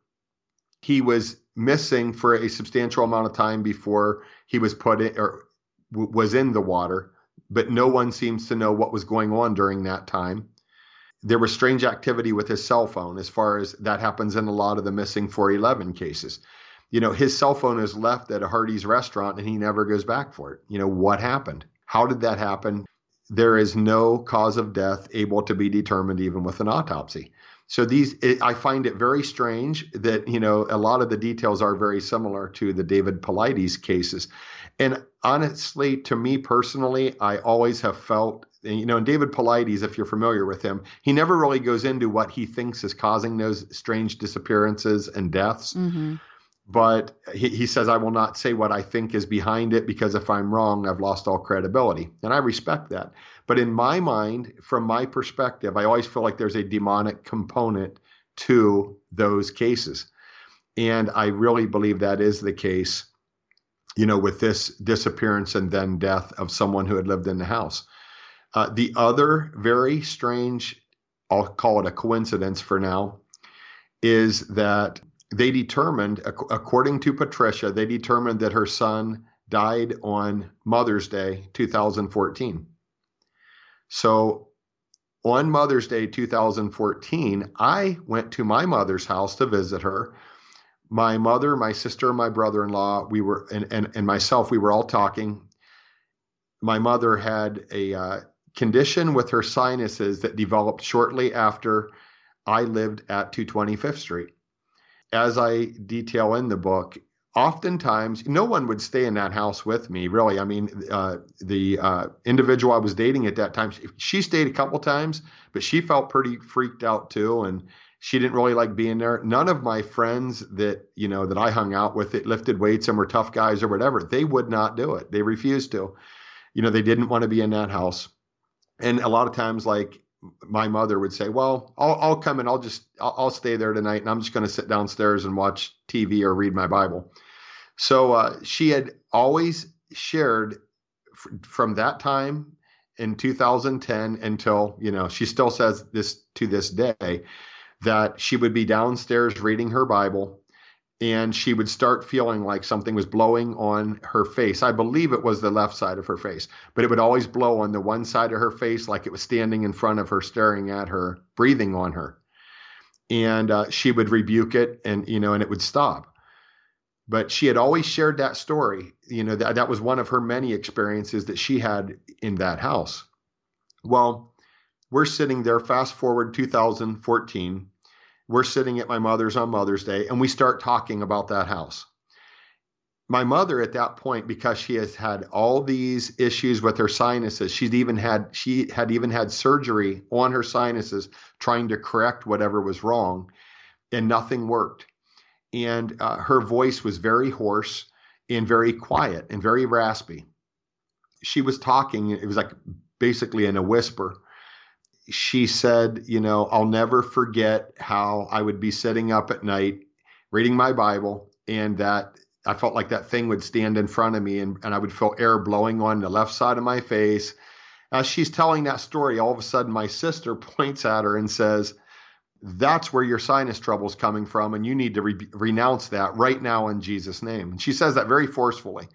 He was missing for a substantial amount of time before he was put in, or was in the water, but no one seems to know what was going on during that time. There was strange activity with his cell phone, as far as that happens in a lot of the missing four eleven cases. You know, his cell phone is left at a Hardee's restaurant and he never goes back for it. You know, what happened? How did that happen? There is no cause of death able to be determined even with an autopsy. So these, it, I find it very strange that, you know, a lot of the details are very similar to the David Paulides cases. And honestly, to me personally, I always have felt, you know, and David Paulides, if you're familiar with him, he never really goes into what he thinks is causing those strange disappearances and deaths. Mm-hmm. But he, he says, I will not say what I think is behind it, because if I'm wrong, I've lost all credibility. And I respect that. But in my mind, from my perspective, I always feel like there's a demonic component to those cases. And I really believe that is the case, you know, with this disappearance and then death of someone who had lived in the house. Uh, the other very strange, I'll call it a coincidence for now, is that they determined, according to Patricia, they determined that her son died on Mother's Day, two thousand fourteen. So on Mother's Day, two thousand fourteen, I went to my mother's house to visit her. My mother, my sister, my brother-in-law, we were, and, and, and myself, we were all talking. My mother had a uh, condition with her sinuses that developed shortly after I lived at two twenty-fifth Street. As I detail in the book, oftentimes no one would stay in that house with me, really. I mean, uh, the uh, individual I was dating at that time, she stayed a couple times, but she felt pretty freaked out too, and she didn't really like being there. None of my friends that, you know, that I hung out with that lifted weights and were tough guys or whatever, they would not do it. They refused to. You know, they didn't want to be in that house. And a lot of times, like, my mother would say, well, I'll, I'll come and I'll just, I'll, I'll stay there tonight, and I'm just going to sit downstairs and watch T V or read my Bible. So uh, she had always shared f- from that time in two thousand ten until, you know, she still says this to this day, that she would be downstairs reading her Bible and she would start feeling like something was blowing on her face. I believe it was the left side of her face, but it would always blow on the one side of her face, like it was standing in front of her, staring at her, breathing on her. And uh, she would rebuke it, and, you know, and it would stop. But she had always shared that story. You know, that, that was one of her many experiences that she had in that house. Well, we're sitting there, fast forward two thousand fourteen. We're sitting at my mother's on Mother's Day, and we start talking about that house. my mother at that point, because she has had all these issues with her sinuses, she'd even had, she had even had surgery on her sinuses trying to correct whatever was wrong, and nothing worked. And uh, her voice was very hoarse and very quiet and very raspy. She was talking, it was like basically in a whisper. She said, you know, I'll never forget how I would be sitting up at night reading my Bible, and that I felt like that thing would stand in front of me, and, and I would feel air blowing on the left side of my face. As she's telling that story, all of a sudden my sister points at her and says, that's where your sinus trouble is coming from, and you need to re- renounce that right now in Jesus' name. And she says that very forcefully.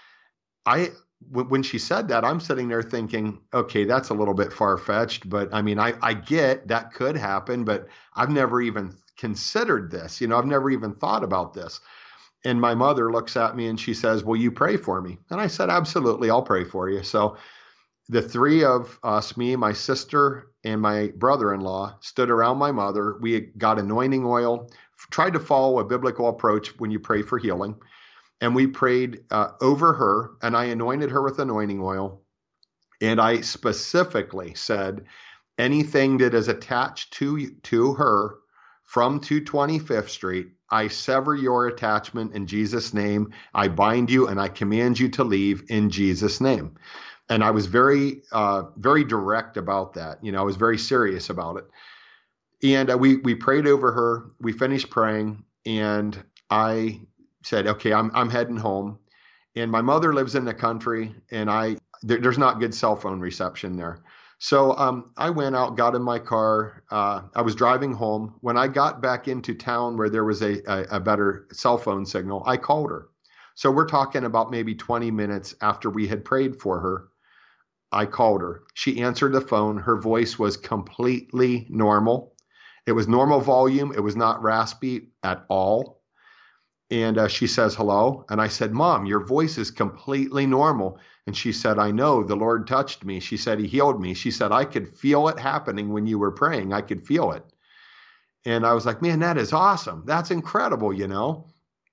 I, w- when she said that, I'm sitting there thinking, okay, that's a little bit far-fetched, but I mean, I, I get that could happen, but I've never even considered this. You know, I've never even thought about this. And my mother looks at me and she says, will you pray for me? And I said, absolutely, I'll pray for you. So the three of us, me, my sister, and my brother-in-law, stood around my mother. We got anointing oil, tried to follow a biblical approach when you pray for healing. And we prayed uh, over her, and I anointed her with anointing oil. And I specifically said, anything that is attached to, to her from two twenty-fifth Street, I sever your attachment in Jesus' name. I bind you and I command you to leave in Jesus' name. And I was very, uh, very direct about that. You know, I was very serious about it. And uh, we we prayed over her. We finished praying, and I said, "Okay, I'm I'm heading home." And my mother lives in the country, and I there, there's not good cell phone reception there. So um, I went out, got in my car. Uh, I was driving home. When I got back into town where there was a, a, a better cell phone signal, I called her. So we're talking about maybe twenty minutes after we had prayed for her. I called her. She answered the phone. Her voice was completely normal. It was normal volume. It was not raspy at all. And uh, she says, hello. And I said, Mom, your voice is completely normal. And she said, I know, the Lord touched me. She said, he healed me. She said, I could feel it happening when you were praying. I could feel it. And I was like, man, that is awesome. That's incredible, you know?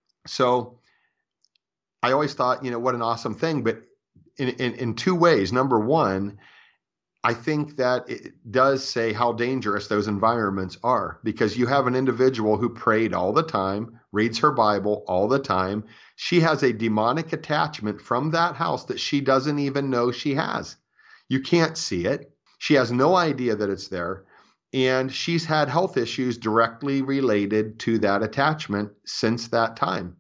So I always thought, you know, what an awesome thing. But in, in, in two ways. Number one, I think that it does say how dangerous those environments are, because you have an individual who prayed all the time, reads her Bible all the time. She has a demonic attachment from that house that she doesn't even know she has. You can't see it. She has no idea that it's there. And she's had health issues directly related to that attachment since that time.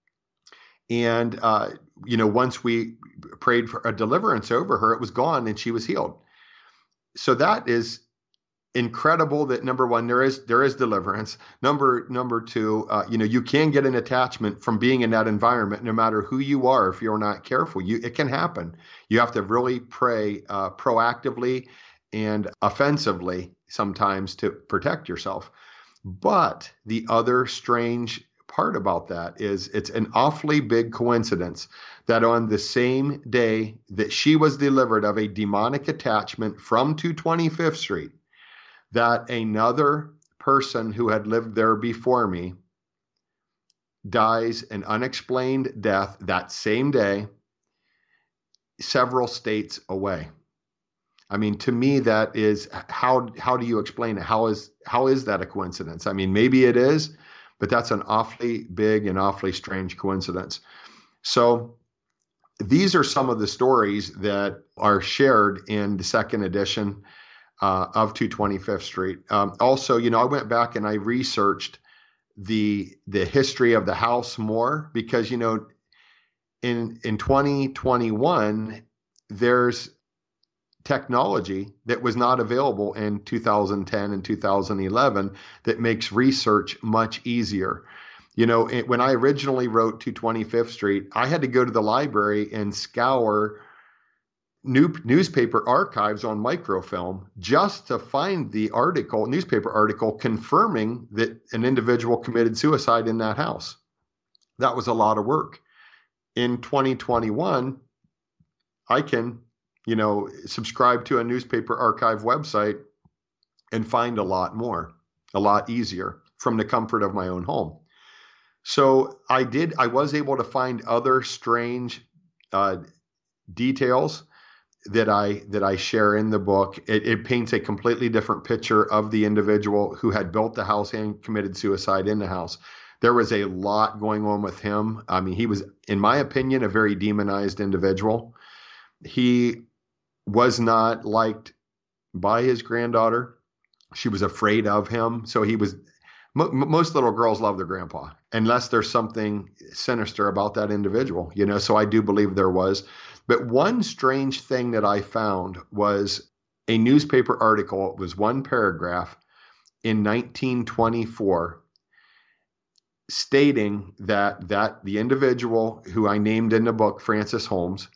And, uh, you know, once we prayed for a deliverance over her, it was gone and she was healed. So that is incredible that, number one, there is there is deliverance. Number number two, uh, you know, you can get an attachment from being in that environment, no matter who you are. If you're not careful, you it can happen. You have to really pray uh, proactively and offensively sometimes to protect yourself. But the other strange part about that is it's an awfully big coincidence that on the same day that she was delivered of a demonic attachment from two twenty-fifth Street, that another person who had lived there before me dies an unexplained death that same day, several states away. I mean, to me, that is, how how do you explain it? How is how is that a coincidence? I mean, maybe it is, but that's an awfully big and awfully strange coincidence. So these are some of the stories that are shared in the second edition uh, of two twenty-fifth Street. Um, also, you know, I went back and I researched the the history of the house more, because, you know, in in twenty twenty-one, there's technology that was not available in two thousand ten and two thousand eleven that makes research much easier. You know, it, when I originally wrote two twenty-fifth Street, I had to go to the library and scour new newspaper archives on microfilm just to find the article, newspaper article confirming that an individual committed suicide in that house. That was a lot of work. In twenty twenty-one, I can, you know, subscribe to a newspaper archive website and find a lot more, a lot easier from the comfort of my own home. So I did, I was able to find other strange uh, details that I that I share in the book. It, it paints a completely different picture of the individual who had built the house and committed suicide in the house. There was a lot going on with him. I mean, he was, in my opinion, a very demonized individual. He was not liked by his granddaughter. She was afraid of him. So he was, mo- most little girls love their grandpa, unless there's something sinister about that individual, you know, so I do believe there was. But one strange thing that I found was a newspaper article. It was one paragraph in nineteen twenty-four stating that that the individual who I named in the book, Francis Holmes,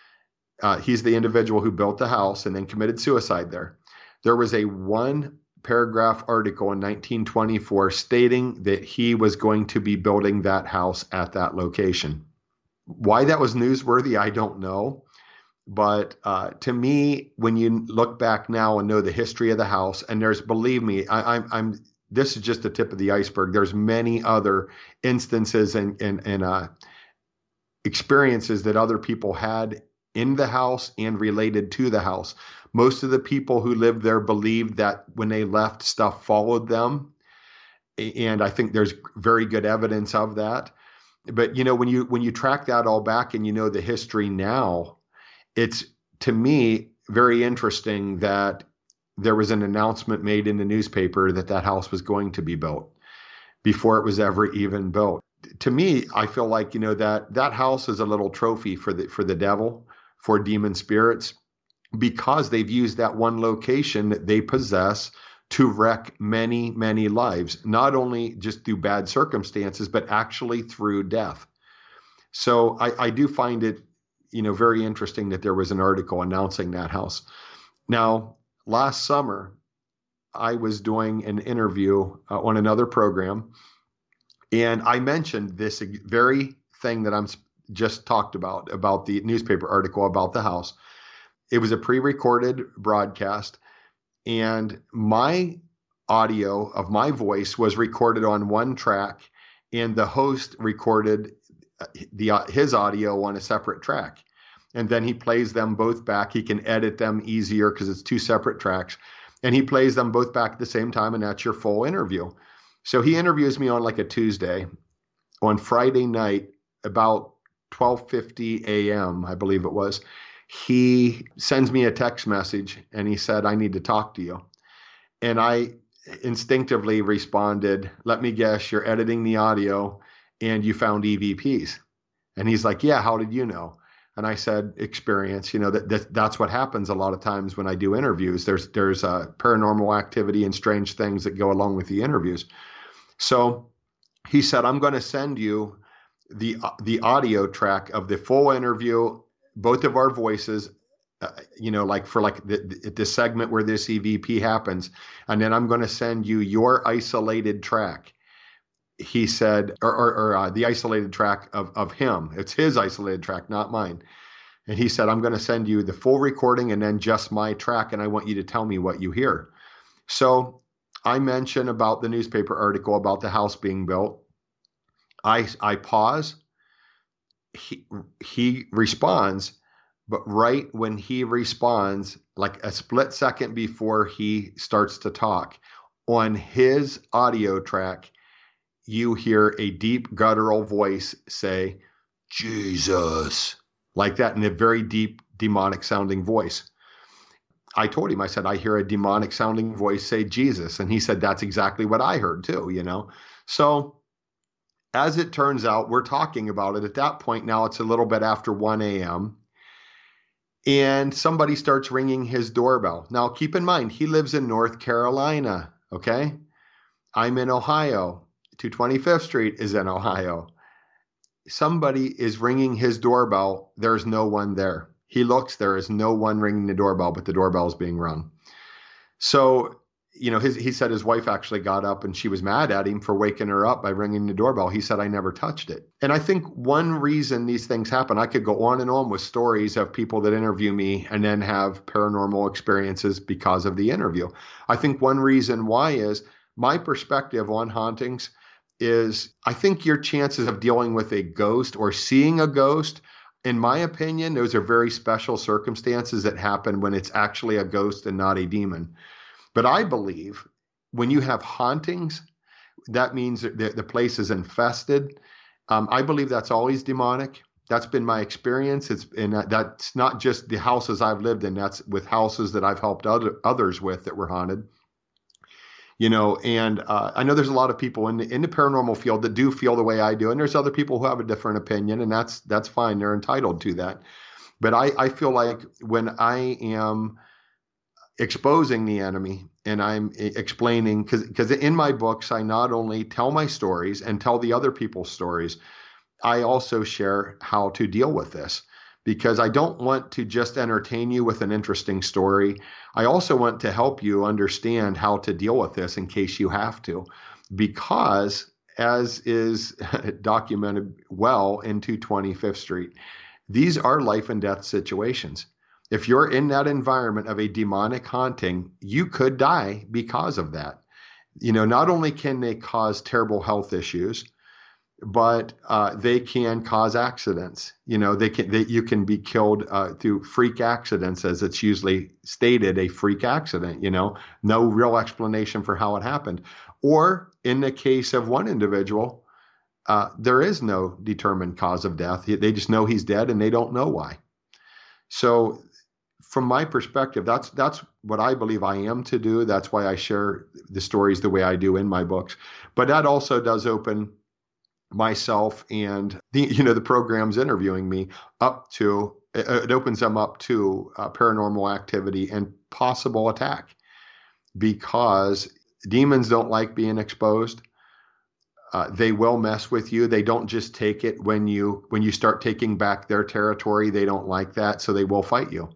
uh, he's the individual who built the house and then committed suicide there. There was a one paragraph article in nineteen twenty-four stating that he was going to be building that house at that location. Why that was newsworthy, I don't know. But uh, to me, when you look back now and know the history of the house, and there's, believe me, I, I'm, I'm, this is just the tip of the iceberg. There's many other instances and, and, and uh, experiences that other people had in the house and related to the house. Most of the people who lived there believed that when they left, stuff followed them. And I think there's very good evidence of that. But, you know, when you when you track that all back and you know the history now, it's, to me, very interesting that there was an announcement made in the newspaper that that house was going to be built before it was ever even built. To me, I feel like, you know, that that house is a little trophy for the for the devil, for demon spirits, because they've used that one location that they possess to wreck many, many lives, not only just through bad circumstances, but actually through death. So I, I do find it, you know, very interesting that there was an article announcing that house. Now, last summer, I was doing an interview uh, on another program, and I mentioned this very thing that I'm just talked about, about the newspaper article about the house. It was a pre-recorded broadcast, and my audio of my voice was recorded on one track, and the host recorded the his audio on a separate track. And then he plays them both back. He can edit them easier because it's two separate tracks. And he plays them both back at the same time, and that's your full interview. So he interviews me on like a Tuesday. On Friday night, about twelve fifty a.m., I believe it was, he sends me a text message, and he said, "I need to talk to you." And I instinctively responded, "Let me guess, you're editing the audio and you found E V Ps." And he's like, "Yeah, how did you know?" And I said, "Experience. You know, that, that that's what happens a lot of times when I do interviews. There's there's uh, paranormal activity and strange things that go along with the interviews." So he said, "I'm going to send you the the audio track of the full interview, both of our voices, uh, you know, like for like the, the segment where this E V P happens, and then I'm going to send you your isolated track." He said, or, or, or uh, the isolated track of, of him. It's his isolated track, not mine. And he said, "I'm going to send you the full recording and then just my track, and I want you to tell me what you hear." So I mentioned about the newspaper article about the house being built. I I pause. He, he responds, but right when he responds, like a split second before he starts to talk, on his audio track, you hear a deep guttural voice say, "Jesus," like that, in a very deep demonic sounding voice. I told him, I said, "I hear a demonic sounding voice say Jesus." And he said, "That's exactly what I heard too," you know? So as it turns out, we're talking about it. At that point now, it's a little bit after one a.m. and somebody starts ringing his doorbell. Now, keep in mind, he lives in North Carolina, okay? I'm in Ohio. two twenty-fifth Street is in Ohio. Somebody is ringing his doorbell. There's no one there. He looks, there is no one ringing the doorbell, but the doorbell is being rung. So, you know, his, he said his wife actually got up and she was mad at him for waking her up by ringing the doorbell. He said, "I never touched it." And I think one reason these things happen, I could go on and on with stories of people that interview me and then have paranormal experiences because of the interview. I think one reason why is my perspective on hauntings is I think your chances of dealing with a ghost or seeing a ghost, in my opinion, those are very special circumstances that happen when it's actually a ghost and not a demon. But I believe when you have hauntings, that means that the place is infested. Um, I believe that's always demonic. That's been my experience. It's and that's not just the houses I've lived in. That's with houses that I've helped other, others with that were haunted. You know, and uh, I know there's a lot of people in the, in the paranormal field that do feel the way I do, and there's other people who have a different opinion, and that's that's fine. They're entitled to that. But I, I feel like when I am exposing the enemy and I'm explaining, because because in my books, I not only tell my stories and tell the other people's stories, I also share how to deal with this. Because I don't want to just entertain you with an interesting story. I also want to help you understand how to deal with this in case you have to. Because, as is documented well in two twenty-fifth Street, these are life and death situations. If you're in that environment of a demonic haunting, you could die because of that. You know, not only can they cause terrible health issues, but uh, they can cause accidents. You know, they can. They, you can be killed uh, through freak accidents, as it's usually stated, a freak accident. You know, no real explanation for how it happened. Or in the case of one individual, uh, there is no determined cause of death. They just know he's dead, and they don't know why. So, from my perspective, that's that's what I believe I am to do. That's why I share the stories the way I do in my books. But that also does open myself and the you know the programs interviewing me up to it opens them up to uh, paranormal activity and possible attack, because demons don't like being exposed. Uh, they will mess with you. They don't just take it when you when you start taking back their territory. They don't like that, so they will fight you.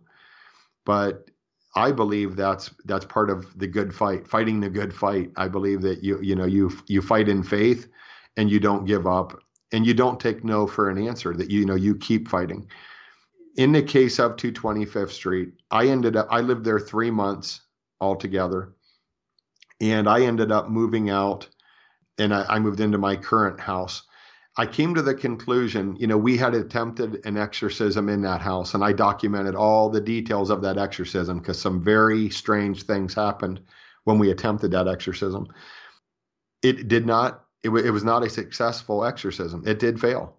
But I believe that's that's part of the good fight, fighting the good fight. I believe that you you know you you fight in faith, and you don't give up, and you don't take no for an answer, that, you know, you keep fighting. In the case of two twenty-fifth Street, I ended up, I lived there three months altogether, and I ended up moving out, and I, I moved into my current house. I came to the conclusion, you know, we had attempted an exorcism in that house, and I documented all the details of that exorcism because some very strange things happened when we attempted that exorcism. It did not It, w- it was not a successful exorcism. It did fail.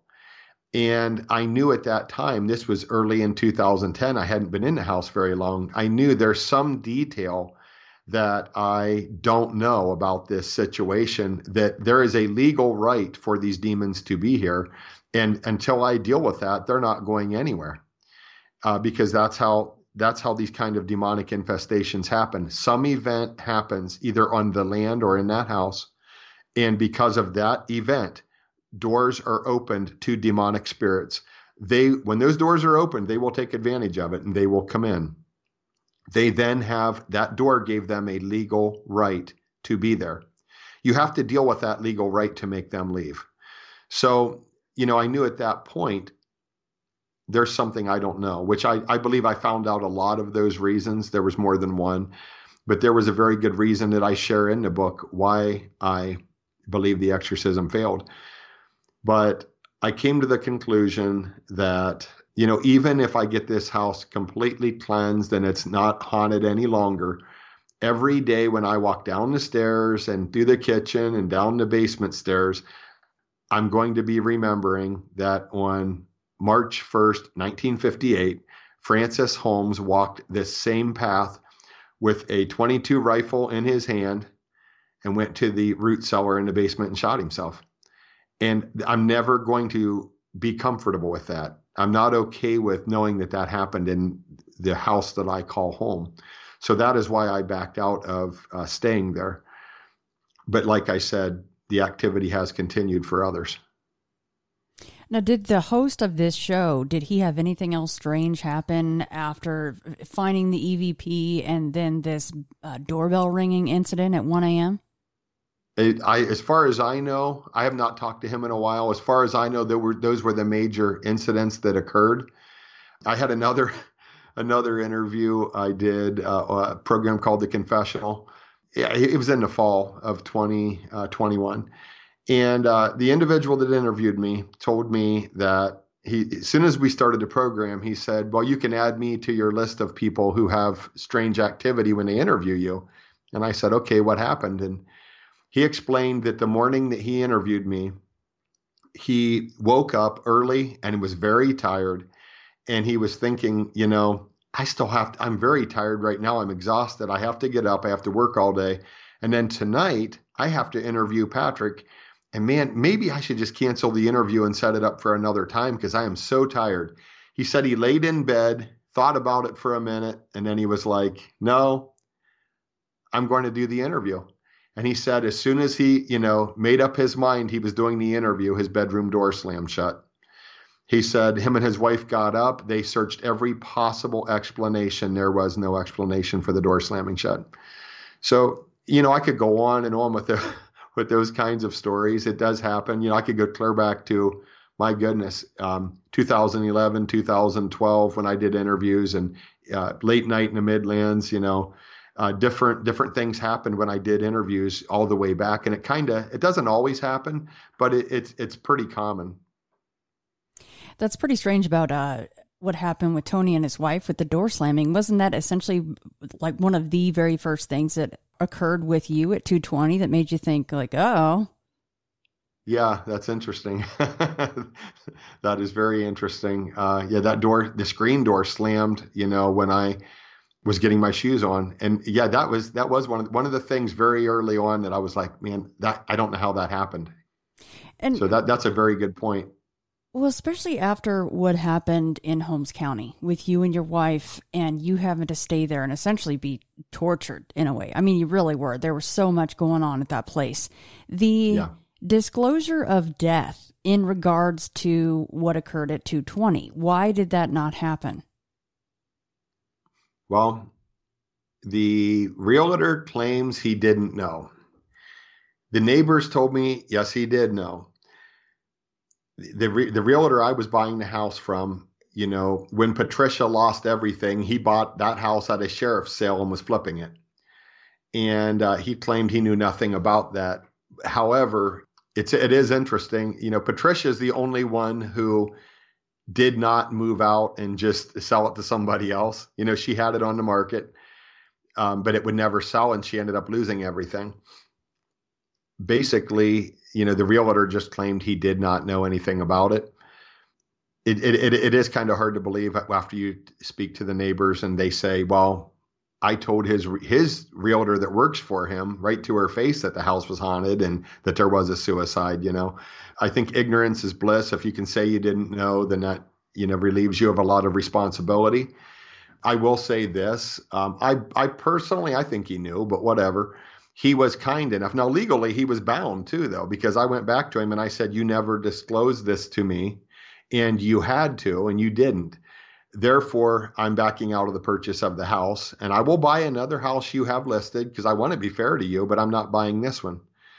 And I knew at that time, this was early in two thousand ten, I hadn't been in the house very long. I knew there's some detail that I don't know about this situation, that there is a legal right for these demons to be here. And until I deal with that, they're not going anywhere, uh, because that's how that's how these kind of demonic infestations happen. Some event happens either on the land or in that house. And because of that event, doors are opened to demonic spirits. They, when those doors are opened, they will take advantage of it and they will come in. They then have, that door gave them a legal right to be there. You have to deal with that legal right to make them leave. So, you know, I knew at that point, there's something I don't know, which I, I believe I found out a lot of those reasons. There was more than one, but there was a very good reason that I share in the book why I believe the exorcism failed. But I came to the conclusion that, you know, even if I get this house completely cleansed and it's not haunted any longer, every day when I walk down the stairs and through the kitchen and down the basement stairs, I'm going to be remembering that on March first, nineteen fifty-eight, Francis Holmes walked this same path with a twenty-two rifle in his hand and went to the root cellar in the basement and shot himself. And I'm never going to be comfortable with that. I'm not okay with knowing that that happened in the house that I call home. So that is why I backed out of uh, staying there. But like I said, the activity has continued for others. Now, did the host of this show, did he have anything else strange happen after finding the E V P and then this uh, doorbell ringing incident at one a.m.? It, I, as far as I know, I have not talked to him in a while. As far as I know, there were those were the major incidents that occurred. I had another another interview I did, uh, a program called The Confessional. It was in the fall of twenty twenty-one. And uh, the individual that interviewed me told me that he, as soon as we started the program, he said, well, you can add me to your list of people who have strange activity when they interview you. And I said, okay, what happened? And he explained that the morning that he interviewed me, he woke up early and was very tired. And he was thinking, you know, I still have to, I'm very tired right now. I'm exhausted. I have to get up. I have to work all day. And then tonight I have to interview Patrick. And man, maybe I should just cancel the interview and set it up for another time because I am so tired. He said he laid in bed, thought about it for a minute, and then he was like, no, I'm going to do the interview. And he said as soon as he, you know, made up his mind he was doing the interview, his bedroom door slammed shut. He said him and his wife got up. They searched every possible explanation. There was no explanation for the door slamming shut. So, you know, I could go on and on with the with those kinds of stories. It does happen. You know, I could go clear back to, my goodness, um, two thousand eleven, two thousand twelve, when I did interviews and uh, late night in the Midlands, you know, uh, different, different things happened when I did interviews all the way back. And it kind of, it doesn't always happen, but it, it's, it's pretty common. That's pretty strange about, uh, what happened with Tony and his wife with the door slamming. Wasn't that essentially like one of the very first things that occurred with you at two twenty that made you think like, oh, yeah, that's interesting. That is very interesting. Uh, yeah, that door, the screen door slammed, you know, when I was getting my shoes on. And yeah, that was, that was one of, one of the things very early on that I was like, man, that I don't know how that happened. And so that, that's a very good point. Well, especially after what happened in Holmes County with you and your wife and you having to stay there and essentially be tortured in a way. I mean, you really were. There was so much going on at that place. The yeah. disclosure of death in regards to what occurred at two twenty, why did that not happen? Well, the realtor claims he didn't know. The neighbors told me, yes, he did know. The re- the realtor I was buying the house from, you know, when Patricia lost everything, he bought that house at a sheriff's sale and was flipping it. And uh, he claimed he knew nothing about that. However, it's it is interesting. You know, Patricia is the only one who did not move out and just sell it to somebody else. You know, she had it on the market, um, but it would never sell, and she ended up losing everything. Basically, you know, the realtor just claimed he did not know anything about it. It it it, it is kind of hard to believe after you speak to the neighbors and they say, well, I told his his realtor that works for him right to her face that the house was haunted and that there was a suicide, you know. I think ignorance is bliss. If you can say you didn't know, then that, you know, relieves you of a lot of responsibility. I will say this. Um, I I personally, I think he knew, but whatever. He was kind enough. Now, legally, he was bound too, though, because I went back to him and I said, you never disclosed this to me and you had to and you didn't. Therefore, I'm backing out of the purchase of the house and I will buy another house you have listed because I want to be fair to you, but I'm not buying this one.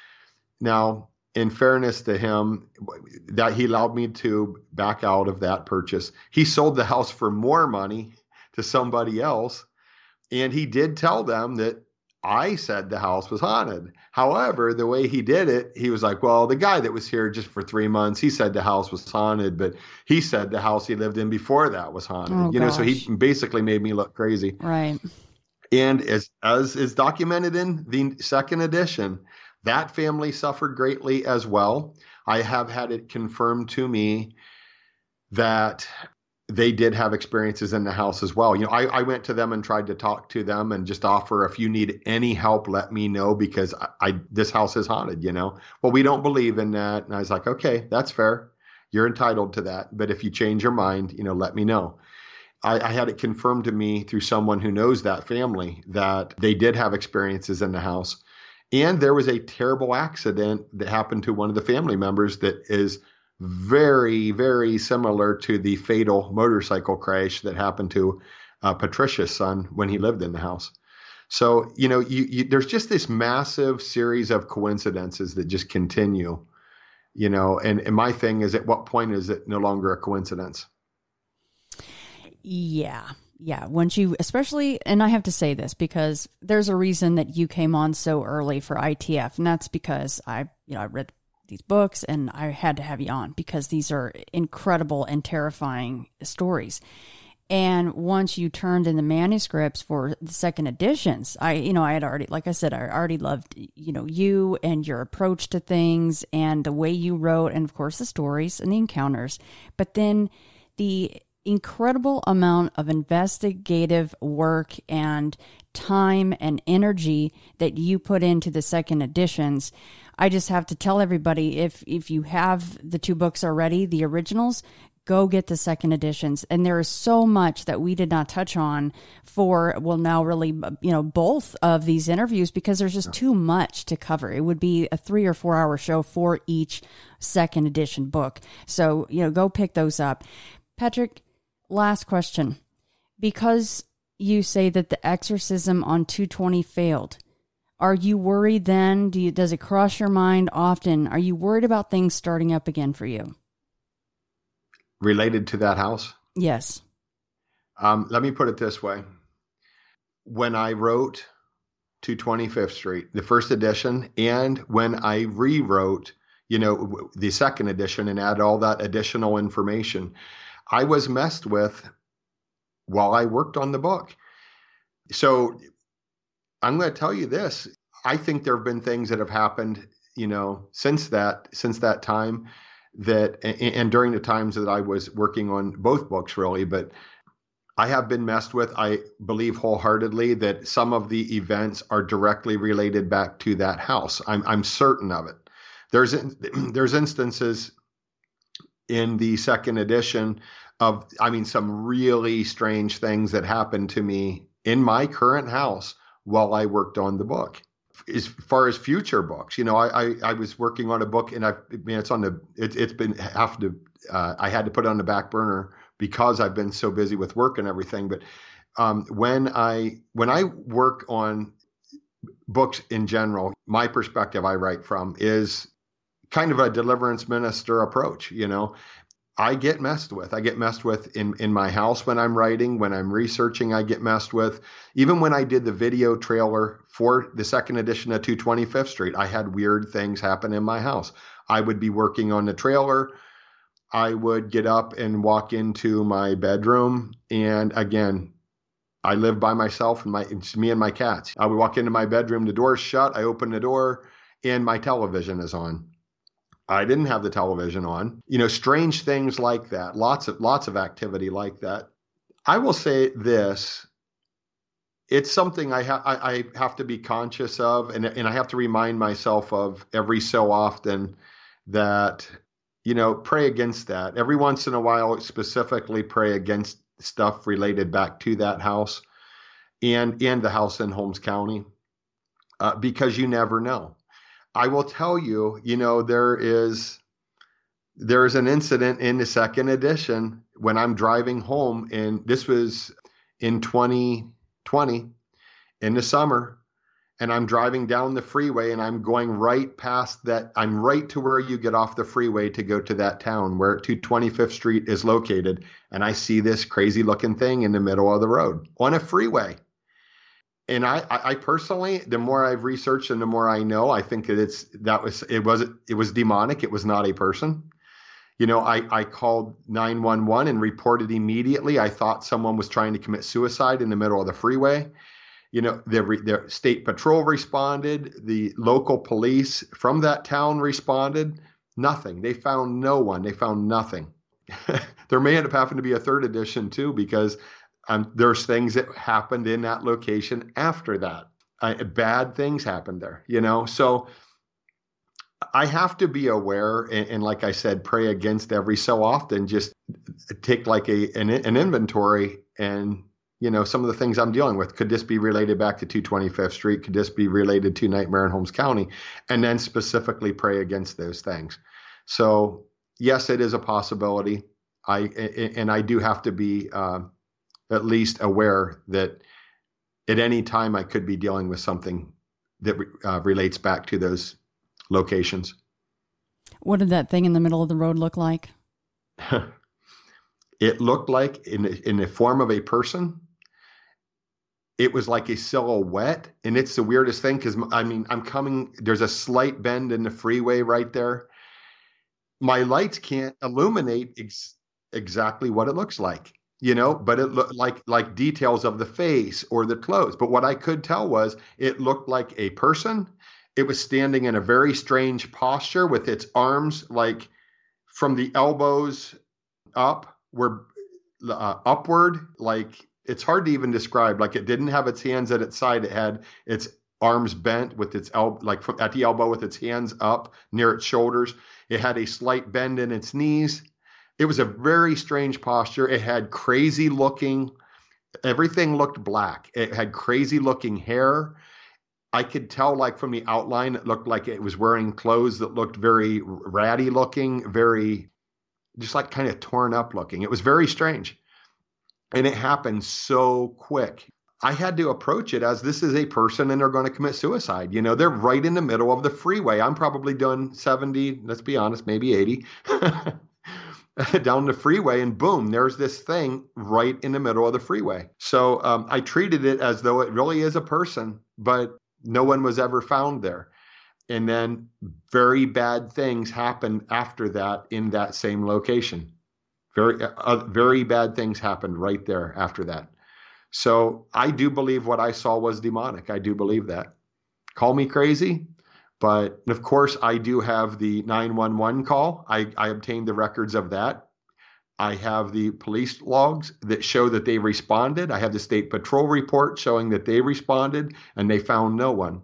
Now, in fairness to him, that he allowed me to back out of that purchase. He sold the house for more money to somebody else. And he did tell them that I said the house was haunted. However, the way he did it, he was like, well, the guy that was here just for three months, he said the house was haunted, but he said the house he lived in before that was haunted. Oh, you know, gosh. So he basically made me look crazy. Right. And as, as is documented in the second edition, that family suffered greatly as well. I have had it confirmed to me that they did have experiences in the house as well. You know, I, I went to them and tried to talk to them and just offer, if you need any help, let me know because I, I this house is haunted, you know. Well, we don't believe in that. And I was like, okay, that's fair. You're entitled to that. But if you change your mind, you know, let me know. I, I had it confirmed to me through someone who knows that family that they did have experiences in the house. And there was a terrible accident that happened to one of the family members that is very, very similar to the fatal motorcycle crash that happened to uh, Patricia's son when he lived in the house. So, you know, you, you, there's just this massive series of coincidences that just continue, you know, and, and my thing is, at what point is it no longer a coincidence? Yeah. Yeah. Once you, especially, and I have to say this because there's a reason that you came on so early for I T F, and that's because I, you know, I read these books, and I had to have you on because these are incredible and terrifying stories. And once you turned in the manuscripts for the second editions, I, you know, I had already, like I said, I already loved, you know, you and your approach to things and the way you wrote, and of course the stories and the encounters. But then the incredible amount of investigative work and time and energy that you put into the second editions. I just have to tell everybody, if if you have the two books already, the originals, go get the second editions. And there is so much that we did not touch on for, well, now really, you know, both of these interviews, because there's just too much to cover. It would be a three or four hour show for each second edition book. So, you know, go pick those up. Patrick, last question. Because you say that the exorcism on two twenty failed, are you worried then? Do you, does it cross your mind often? Are you worried about things starting up again for you? Related to that house? Yes. Um, let me put it this way. When I wrote two twenty-fifth Street, the first edition, and when I rewrote, you know, the second edition and add all that additional information, I was messed with while I worked on the book. So I'm going to tell you this. I think there have been things that have happened, you know, since that, since that time that, and during the times that I was working on both books really, but I have been messed with. I believe wholeheartedly that some of the events are directly related back to that house. I'm, I'm certain of it. There's, there's instances in the second edition of, I mean, some really strange things that happened to me in my current house while I worked on the book. As far as future books, you know, I, I, I was working on a book, and I, I mean, it's on the, it, it's been have to, uh, I had to put it on the back burner because I've been so busy with work and everything. But um, when I, when I work on books in general, my perspective I write from is kind of a deliverance minister approach. You know, I get messed with. I get messed with in, in my house when I'm writing, when I'm researching, I get messed with. Even when I did the video trailer for the second edition of two twenty-fifth Street, I had weird things happen in my house. I would be working on the trailer. I would get up and walk into my bedroom. And again, I live by myself, and my, it's me and my cats. I would walk into my bedroom, the door's shut, I open the door, and my television is on. I didn't have the television on, you know, strange things like that. Lots of, lots of activity like that. I will say this, it's something I, ha- I, I have to be conscious of, and, and I have to remind myself of every so often that, you know, pray against that. Every once in a while, specifically pray against stuff related back to that house and, and the house in Holmes County, uh, because you never know. I will tell you, you know, there is there's an incident in the second edition when I'm driving home, and this was in twenty twenty in the summer, and I'm driving down the freeway, and I'm going right past that. I'm right to where you get off the freeway to go to that town where two twenty-fifth Street is located. And I see this crazy looking thing in the middle of the road on a freeway. And I, I personally, the more I've researched and the more I know, I think that it's, that was, it was, it was demonic. It was not a person. You know, I, I called nine one one and reported immediately. I thought someone was trying to commit suicide in the middle of the freeway. You know, the, the state patrol responded. The local police from that town responded. Nothing. They found no one. They found nothing. There may end up having to be a third edition too, because Um, there's things that happened in that location after that. Uh, bad things happened there, you know? So I have to be aware. And, and like I said, pray against every so often, just take like a, an, an inventory and, you know, some of the things I'm dealing with. Could this be related back to two twenty-fifth Street? Could this be related to Nightmare in Holmes County? And then specifically pray against those things. So yes, it is a possibility. I, and I do have to be, um, at least aware that at any time I could be dealing with something that uh, relates back to those locations. What did that thing in the middle of the road look like? It looked like in the, in the form of a person. It was like a silhouette. And it's the weirdest thing because, I mean, I'm coming, there's a slight bend in the freeway right there. my lights can't illuminate ex- exactly what it looks like, you know, but it looked like like details of the face or the clothes. But what I could tell was it looked like a person. It was standing in a very strange posture with its arms like from the elbows up, were uh, upward. Like it's hard to even describe. Like it didn't have its hands at its side. It had its arms bent with its elbow, like from, at the elbow with its hands up near its shoulders. It had a slight bend in its knees. It was a very strange posture. It had crazy looking, everything looked black. It had crazy looking hair. I could tell like from the outline, it looked like it was wearing clothes that looked very ratty looking, very just like kind of torn up looking. It was very strange. And it happened so quick. I had to approach it as this is a person and they're going to commit suicide. You know, they're right in the middle of the freeway. I'm probably doing seventy, let's be honest, maybe eighty down the freeway, and boom, there's this thing right in the middle of the freeway. So um, I treated it as though it really is a person, but no one was ever found there. And then very bad things happened after that in that same location. Very, uh, very bad things happened right there after that. So I do believe what I saw was demonic. I do believe that. Call me crazy, but of course I do have the nine one one call. I, I obtained the records of that. I have the police logs that show that they responded. I have the state patrol report showing that they responded and they found no one.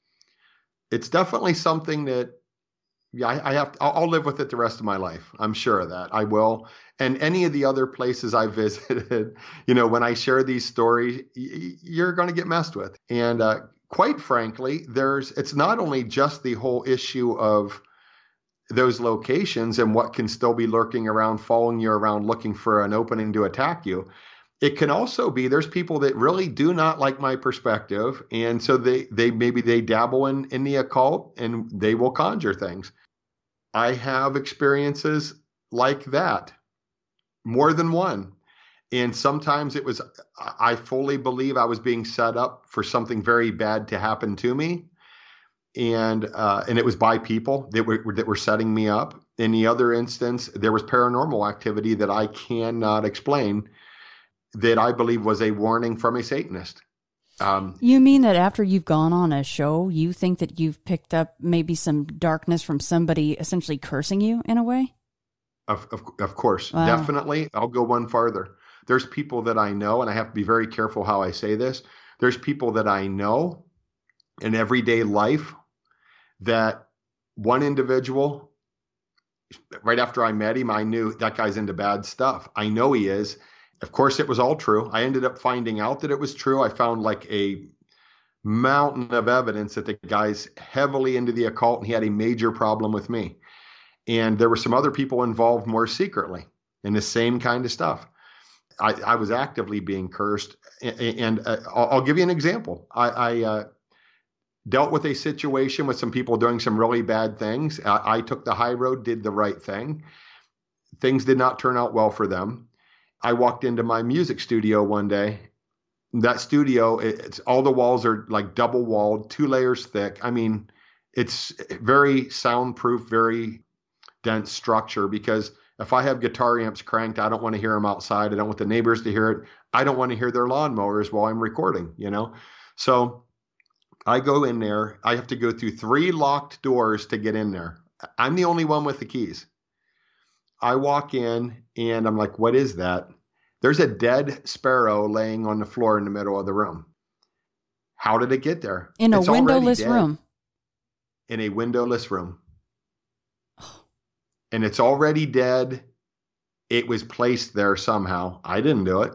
It's definitely something that, yeah, I, I have to, I'll, I'll live with it the rest of my life. I'm sure of that. I will. And any of the other places I visited, you know, when I share these stories, y- you're going to get messed with. And uh, quite frankly, there's, it's not only just the whole issue of those locations and what can still be lurking around, following you around, looking for an opening to attack you. It can also be there's people that really do not like my perspective. And so they, they maybe they dabble in, in the occult and they will conjure things. I have experiences like that, more than one. And sometimes it was, I fully believe I was being set up for something very bad to happen to me. And uh, and it was by people that were that were setting me up. In the other instance, there was paranormal activity that I cannot explain that I believe was a warning from a Satanist. Um, you mean that after you've gone on a show, you think that you've picked up maybe some darkness from somebody essentially cursing you in a way? Of of, of course, wow. Definitely. I'll go one farther. There's people that I know, and I have to be very careful how I say this. There's people that I know in everyday life that one individual, right after I met him, I knew that guy's into bad stuff. I know he is. Of course, it was all true. I ended up finding out that it was true. I found like a mountain of evidence that the guy's heavily into the occult and he had a major problem with me. And there were some other people involved more secretly in the same kind of stuff. I, I was actively being cursed. And, and uh, I'll, I'll give you an example. I, I uh, dealt with a situation with some people doing some really bad things. I, I took the high road, did the right thing. Things did not turn out well for them. I walked into my music studio one day. That studio, it's all the walls are like double walled, two layers thick. I mean, it's very soundproof, very dense structure, because if I have guitar amps cranked, I don't want to hear them outside. I don't want the neighbors to hear it. I don't want to hear their lawnmowers while I'm recording, you know? So I go in there. I have to go through three locked doors to get in there. I'm the only one with the keys. I walk in and I'm like, what is that? There's a dead sparrow laying on the floor in the middle of the room. How did it get there? In a It's windowless already dead. room. In a windowless room. And it's already dead. It was placed there somehow. I didn't do it.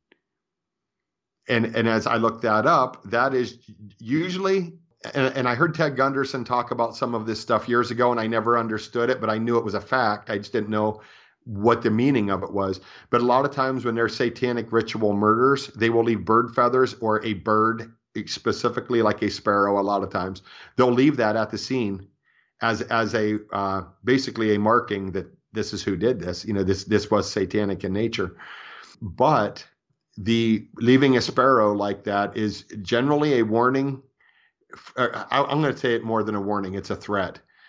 And and as I looked that up, that is usually, and, and I heard Ted Gunderson talk about some of this stuff years ago, and I never understood it, but I knew it was a fact. I just didn't know what the meaning of it was. But a lot of times when there's satanic ritual murders, they will leave bird feathers or a bird, specifically like a sparrow. A lot of times they'll leave that at the scene as as a uh, basically a marking that this is who did this. You know, this this was satanic in nature. But the leaving a sparrow like that is generally a warning. I'm going to say it more than a warning. It's a threat.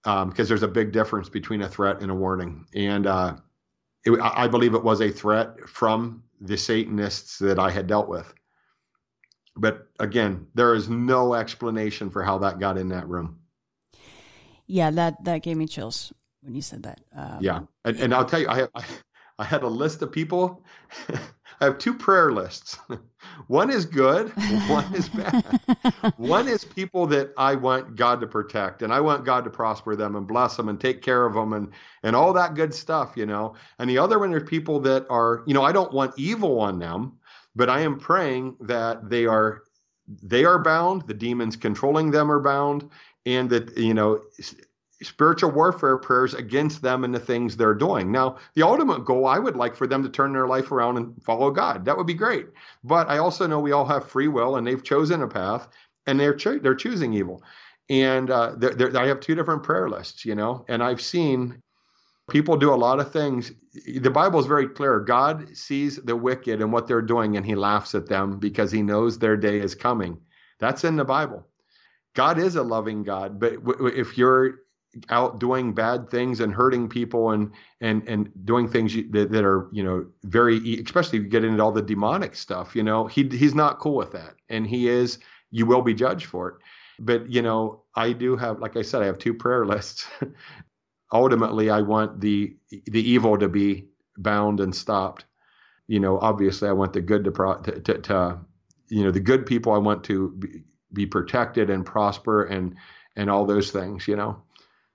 um, because there's a big difference between a threat and a warning. And uh, it, I believe it was a threat from the Satanists that I had dealt with. But again, there is no explanation for how that got in that room. Yeah, that, that gave me chills when you said that. Um, yeah. And, and I'll tell you, I, have, I, I had a list of people. I have two prayer lists. One is good, one is bad. One is people that I want God to protect, and I want God to prosper them and bless them and take care of them and, and all that good stuff, you know. And the other one are people that are, you know, I don't want evil on them, but I am praying that they are they are bound, the demons controlling them are bound, and that, you know, spiritual warfare prayers against them and the things they're doing. Now, the ultimate goal, I would like for them to turn their life around and follow God. That would be great. But I also know we all have free will, and they've chosen a path, and they're cho- they're choosing evil. And uh, they're, they're, I have two different prayer lists, you know, and I've seen people do a lot of things. The Bible is very clear. God sees the wicked and what they're doing, and he laughs at them because he knows their day is coming. That's in the Bible. God is a loving God, but w- if you're out doing bad things and hurting people and and and doing things that, that are, you know, very, especially if you get into all the demonic stuff, you know, he he's not cool with that, and he is, you will be judged for it. But, you know, I do have, like I said, I have two prayer lists. Ultimately, I want the the evil to be bound and stopped. You know, obviously, I want the good to pro, to, to, to you know, the good people. I want to be, be protected and prosper and and all those things, you know.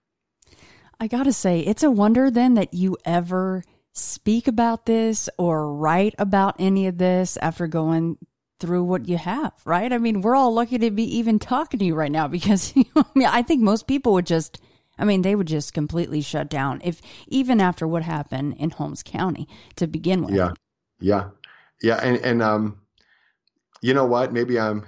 I gotta say, it's a wonder then that you ever speak about this or write about any of this after going through what you have, right? I mean, we're all lucky to be even talking to you right now because you know, I mean, I think most people would just, I mean, they would just completely shut down if even after what happened in Holmes County to begin with. Yeah, yeah, yeah, and and um, you know what? Maybe I'm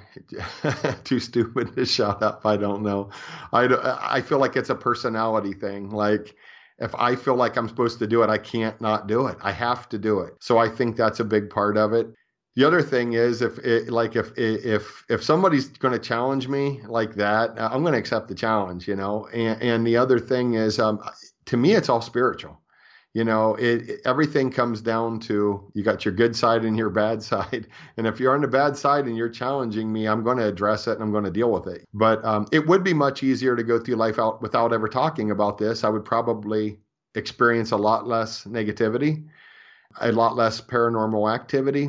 too stupid to shut up. I don't know. I, I feel like it's a personality thing. Like if I feel like I'm supposed to do it, I can't not do it. I have to do it. So I think that's a big part of it. The other thing is if it, like if if if somebody's going to challenge me like that, I'm going to accept the challenge, you know. And and the other thing is, um, to me, it's all spiritual. You know, it, it everything comes down to you got your good side and your bad side. And if you're on the bad side and you're challenging me, I'm going to address it and I'm going to deal with it. But um, it would be much easier to go through life out without ever talking about this. I would probably experience a lot less negativity, a lot less paranormal activity.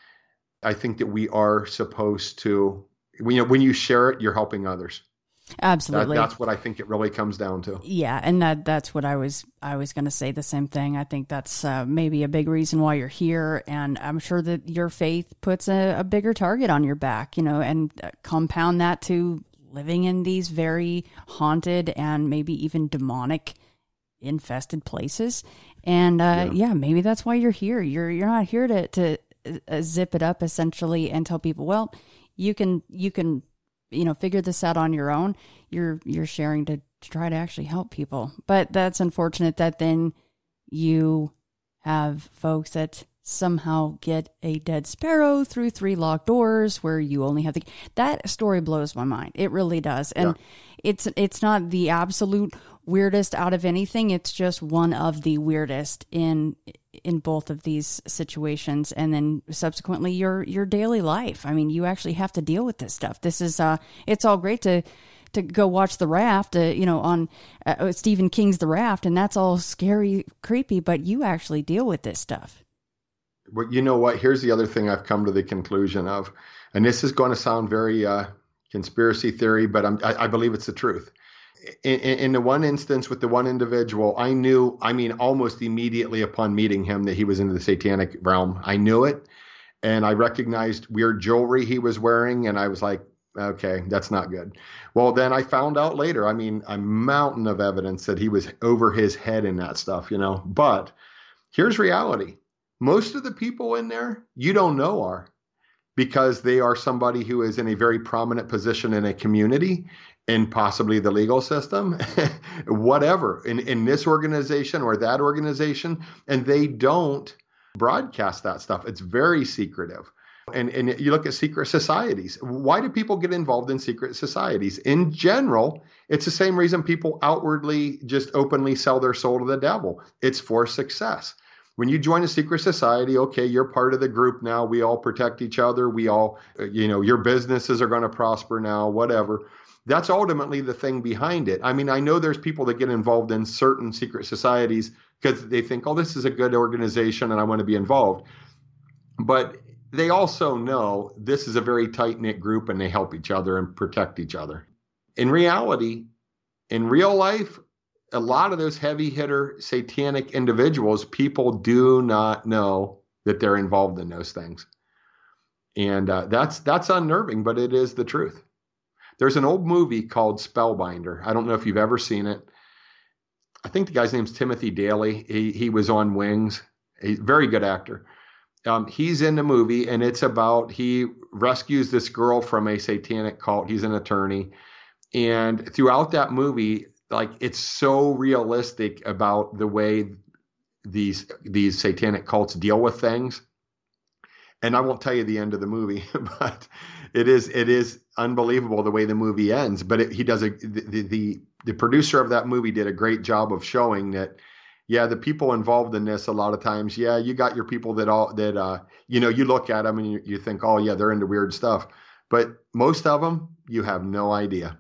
I think that we are supposed to, you know, when you share it, you're helping others. Absolutely. That, that's what I think it really comes down to. Yeah, and that that's what I was I was going to say the same thing. I think that's uh, maybe a big reason why you're here, and I'm sure that your faith puts a, a bigger target on your back, you know, and uh, compound that to living in these very haunted and maybe even demonic infested places. And uh, yeah. yeah, maybe that's why you're here. You're you're not here to to uh, zip it up essentially and tell people, well, you can you can. you know, figure this out on your own. You're, you're sharing to, to try to actually help people. But that's unfortunate that then you have folks that somehow get a dead sparrow through three locked doors where you only have the, that story blows my mind. It really does. And yeah. it's, it's not the absolute weirdest out of anything. It's just one of the weirdest in, in both of these situations. And then subsequently your, your daily life. I mean, you actually have to deal with this stuff. This is, uh, it's all great to, to go watch The Raft, uh, you know, on uh, Stephen King's The Raft, and that's all scary, creepy, but you actually deal with this stuff. Well, you know what? Here's the other thing I've come to the conclusion of, and this is going to sound very uh, conspiracy theory, but I'm, I, I believe it's the truth. In, in the one instance with the one individual, I knew, I mean, almost immediately upon meeting him that he was into the satanic realm. I knew it, and I recognized weird jewelry he was wearing, and I was like, okay, that's not good. Well, then I found out later, I mean, a mountain of evidence that he was over his head in that stuff, you know. But here's reality. Most of the people in there you don't know are, because they are somebody who is in a very prominent position in a community and possibly the legal system, whatever, in, in this organization or that organization, and they don't broadcast that stuff. It's very secretive. And, and you look at secret societies. Why do people get involved in secret societies? In general, it's the same reason people outwardly just openly sell their soul to the devil. It's for success. When you join a secret society, okay, you're part of the group now. We all protect each other. We all, you know, your businesses are going to prosper now, whatever. That's ultimately the thing behind it. I mean, I know there's people that get involved in certain secret societies because they think, oh, this is a good organization and I want to be involved. But they also know this is a very tight-knit group and they help each other and protect each other. In reality, in real life, a lot of those heavy hitter satanic individuals, people do not know that they're involved in those things. And uh, that's that's unnerving, but it is the truth. There's an old movie called Spellbinder. I don't know if you've ever seen it. I think the guy's name's Timothy Daly. He, he was on Wings. He's a very good actor. Um, he's in the movie, and it's about, he rescues this girl from a satanic cult. He's an attorney. And throughout that movie, like, it's so realistic about the way these these satanic cults deal with things. And I won't tell you the end of the movie, but it is it is unbelievable the way the movie ends. But it, he does a the, the the producer of that movie did a great job of showing that, yeah, the people involved in this, a lot of times, yeah, you got your people that all that, uh, you know, you look at them and you, you think, oh, yeah, they're into weird stuff. But most of them, you have no idea.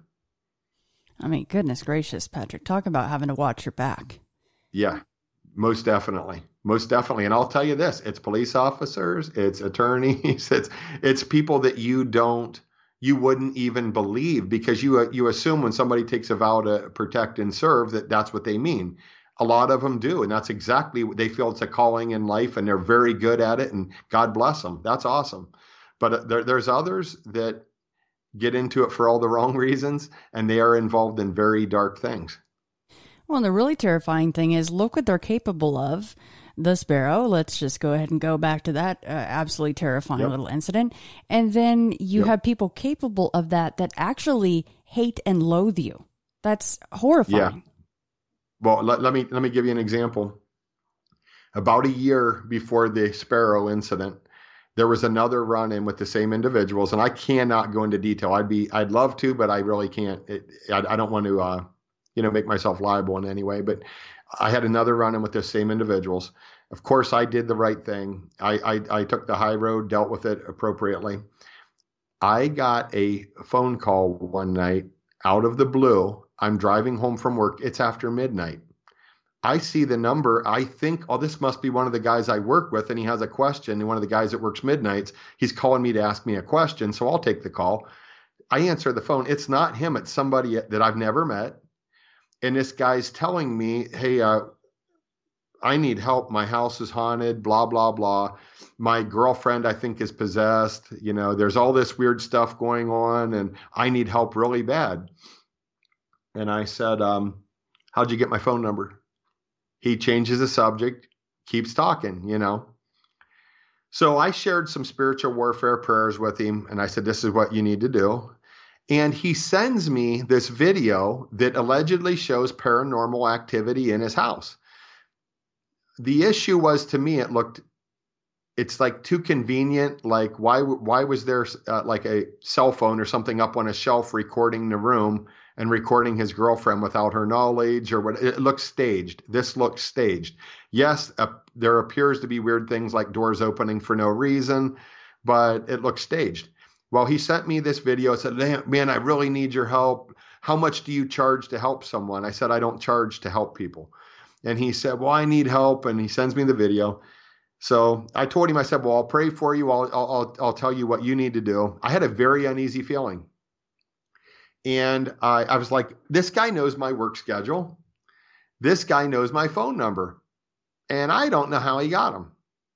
I mean, goodness gracious, Patrick, talk about having to watch your back. Yeah, most definitely. Most definitely. And I'll tell you this, it's police officers, it's attorneys, it's it's people that you don't, you wouldn't even believe, because you you assume when somebody takes a vow to protect and serve that that's what they mean. A lot of them do, and that's exactly what they feel. It's a calling in life, and they're very good at it, and God bless them. That's awesome. But there, there's others that get into it for all the wrong reasons, and they are involved in very dark things. Well, and the really terrifying thing is, look what they're capable of. The Sparrow, let's just go ahead and go back to that uh, absolutely terrifying yep. little incident. And then you yep. have people capable of that that actually hate and loathe you. That's horrifying. Yeah. Well, let, let me let me give you an example. About a year before the Sparrow incident, there was another run-in with the same individuals, and I cannot go into detail. I'd be, I'd love to, but I really can't. It, I, I don't want to, uh, you know, make myself liable in any way. But I had another run-in with the same individuals. Of course, I did the right thing. I, I I took the high road, dealt with it appropriately. I got a phone call one night out of the blue. I'm driving home from work. It's after midnight. I see the number. I think, oh, this must be one of the guys I work with, and he has a question. And one of the guys that works midnights, he's calling me to ask me a question. So I'll take the call. I answer the phone. It's not him. It's somebody that I've never met. And this guy's telling me, hey, uh, I need help. My house is haunted, blah, blah, blah. My girlfriend, I think, is possessed. You know, there's all this weird stuff going on, and I need help really bad. And I said, um, how'd you get my phone number? He changes the subject, keeps talking, you know. So I shared some spiritual warfare prayers with him, and I said, this is what you need to do. And he sends me this video that allegedly shows paranormal activity in his house. The issue was, to me, it looked, it's like too convenient. Like, why, why was there uh, like a cell phone or something up on a shelf recording the room and recording his girlfriend without her knowledge, or what? It looks staged. This looks staged. Yes, uh, there appears to be weird things like doors opening for no reason, but it looks staged. Well, he sent me this video, said, man, I really need your help. How much do you charge to help someone? I said, I don't charge to help people. And he said, well, I need help. And he sends me the video. So I told him, I said, well, I'll pray for you. I'll, I'll, I'll tell you what you need to do. I had a very uneasy feeling. And I, I was like, this guy knows my work schedule. This guy knows my phone number. And I don't know how he got them.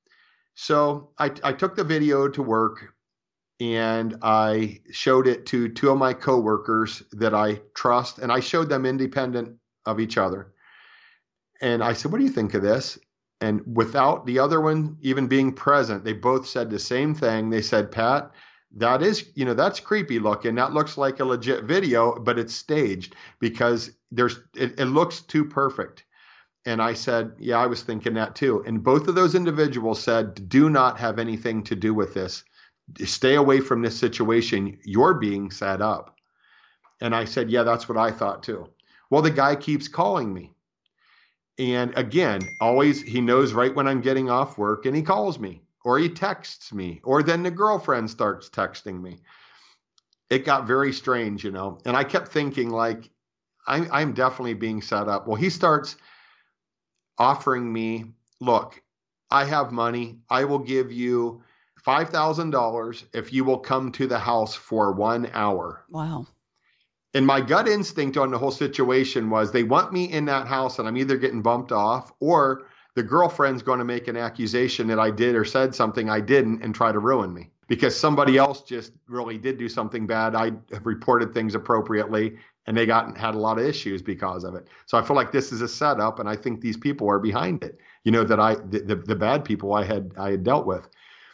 So I, I took the video to work, and I showed it to two of my coworkers that I trust. And I showed them independent of each other. And I said, what do you think of this? And without the other one even being present, they both said the same thing. They said, Pat, that is, you know, that's creepy looking. That looks like a legit video, but it's staged because there's, it, it looks too perfect. And I said, yeah, I was thinking that too. And both of those individuals said, do not have anything to do with this. Stay away from this situation. You're being set up. And I said, yeah, that's what I thought too. Well, the guy keeps calling me. And again, always, he knows right when I'm getting off work and he calls me or he texts me, or then the girlfriend starts texting me. It got very strange, you know, and I kept thinking like, I'm, I'm definitely being set up. Well, he starts offering me, look, I have money. I will give you five thousand dollars if you will come to the house for one hour. Wow. And my gut instinct on the whole situation was they want me in that house and I'm either getting bumped off or the girlfriend's going to make an accusation that I did or said something I didn't and try to ruin me because somebody else just really did do something bad. I have reported things appropriately and they got had a lot of issues because of it. So I feel like this is a setup and I think these people are behind it, you know, that I, the, the, the bad people I had, I had dealt with.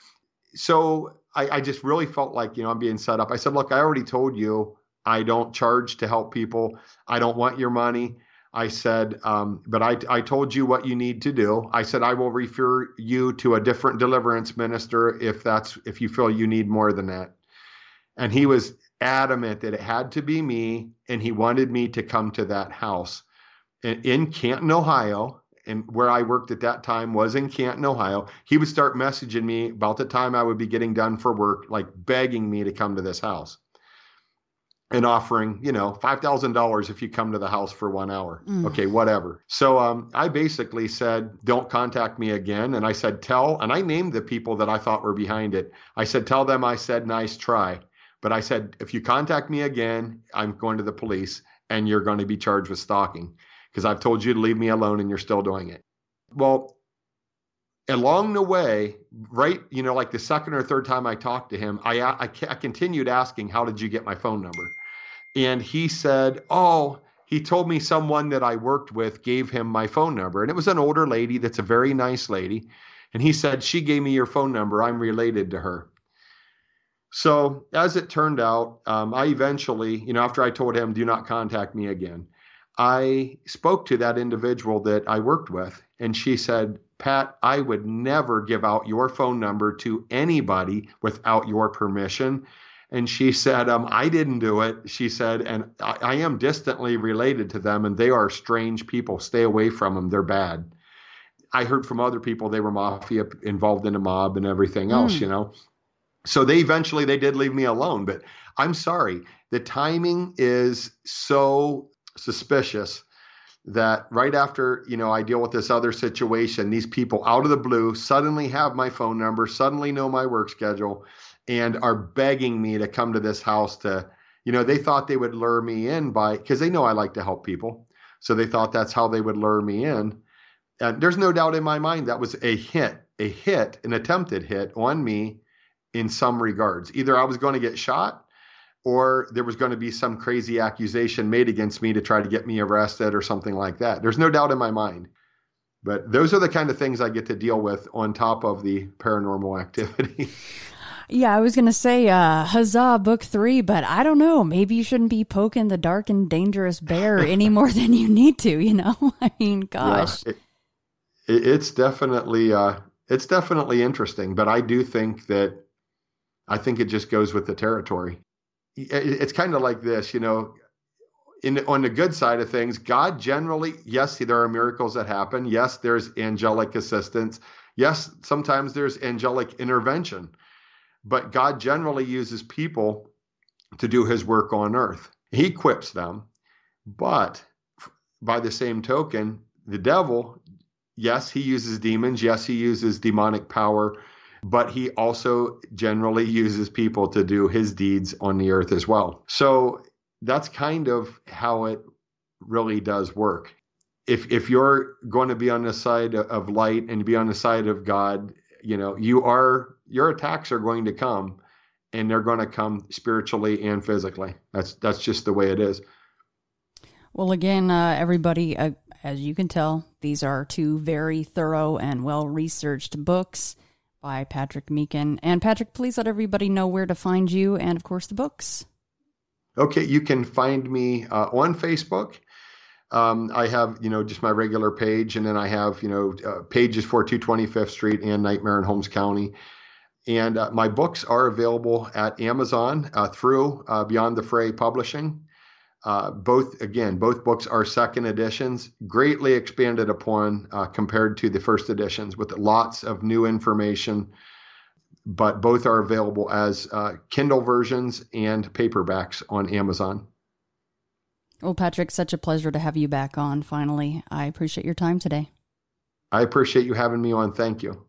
So I, I just really felt like, you know, I'm being set up. I said, look, I already told you I don't charge to help people. I don't want your money. I said, um, but I, I told you what you need to do. I said, I will refer you to a different deliverance minister if that's, if you feel you need more than that. And he was adamant that it had to be me. And he wanted me to come to that house in, in Canton, Ohio. And where I worked at that time was in Canton, Ohio. He would start messaging me about the time I would be getting done for work, like begging me to come to this house. And offering, you know, five thousand dollars if you come to the house for one hour. Mm. Okay, whatever. So um, I basically said, don't contact me again. And I said, tell, and I named the people that I thought were behind it. I said, tell them I said, nice try. But I said, if you contact me again, I'm going to the police and you're going to be charged with stalking because I've told you to leave me alone and you're still doing it. Well, along the way, right, you know, like the second or third time I talked to him, I, I, I continued asking, how did you get my phone number? And he said, oh, he told me someone that I worked with gave him my phone number. And it was an older lady that's a very nice lady. And he said, she gave me your phone number. I'm related to her. So as it turned out, um, I eventually, you know, after I told him, do not contact me again, I spoke to that individual that I worked with. And she said, Pat, I would never give out your phone number to anybody without your permission. And she said, um, I didn't do it. She said, and I, I am distantly related to them and they are strange people. Stay away from them. They're bad. I heard from other people they were mafia involved in a mob and everything else, mm. you know. So they eventually, they did leave me alone. But I'm sorry, the timing is so suspicious that right after, you know, I deal with this other situation, these people out of the blue suddenly have my phone number, suddenly know my work schedule, and are begging me to come to this house to, you know, they thought they would lure me in by, because they know I like to help people. So they thought that's how they would lure me in. And there's no doubt in my mind that was a hit, a hit, an attempted hit on me in some regards. Either I was going to get shot or there was going to be some crazy accusation made against me to try to get me arrested or something like that. There's no doubt in my mind. But those are the kind of things I get to deal with on top of the paranormal activity. Yeah, I was going to say, uh, huzzah, book three, but I don't know. Maybe you shouldn't be poking the dark and dangerous bear any more than you need to, you know? I mean, gosh. Yeah, it, it's definitely, uh, it's definitely interesting, but I do think that, I think it just goes with the territory. It, it's kind of like this, you know, in on the good side of things, God generally, yes, there are miracles that happen. Yes, there's angelic assistance. Yes, sometimes there's angelic intervention. But God generally uses people to do his work on earth. He equips them. But by the same token, the devil, yes, he uses demons. Yes, he uses demonic power. But he also generally uses people to do his deeds on the earth as well. So that's kind of how it really does work. If if you're going to be on the side of light and be on the side of God, you know, you are, your attacks are going to come, and they're going to come spiritually and physically. That's that's just the way it is. Well, again, uh, everybody, uh, as you can tell, these are two very thorough and well-researched books by Patrick Meekin. And Patrick, please let everybody know where to find you and, of course, the books. Okay, you can find me uh, on Facebook. Um, I have, you know, just my regular page, and then I have, you know, uh, pages for two twenty-fifth Street and Nightmare in Holmes County. And uh, my books are available at Amazon uh, through uh, Beyond the Fray Publishing. Uh, both, again, both books are second editions, greatly expanded upon uh, compared to the first editions with lots of new information, but both are available as uh, Kindle versions and paperbacks on Amazon. Well, Patrick, such a pleasure to have you back on finally. I appreciate your time today. I appreciate you having me on. Thank you.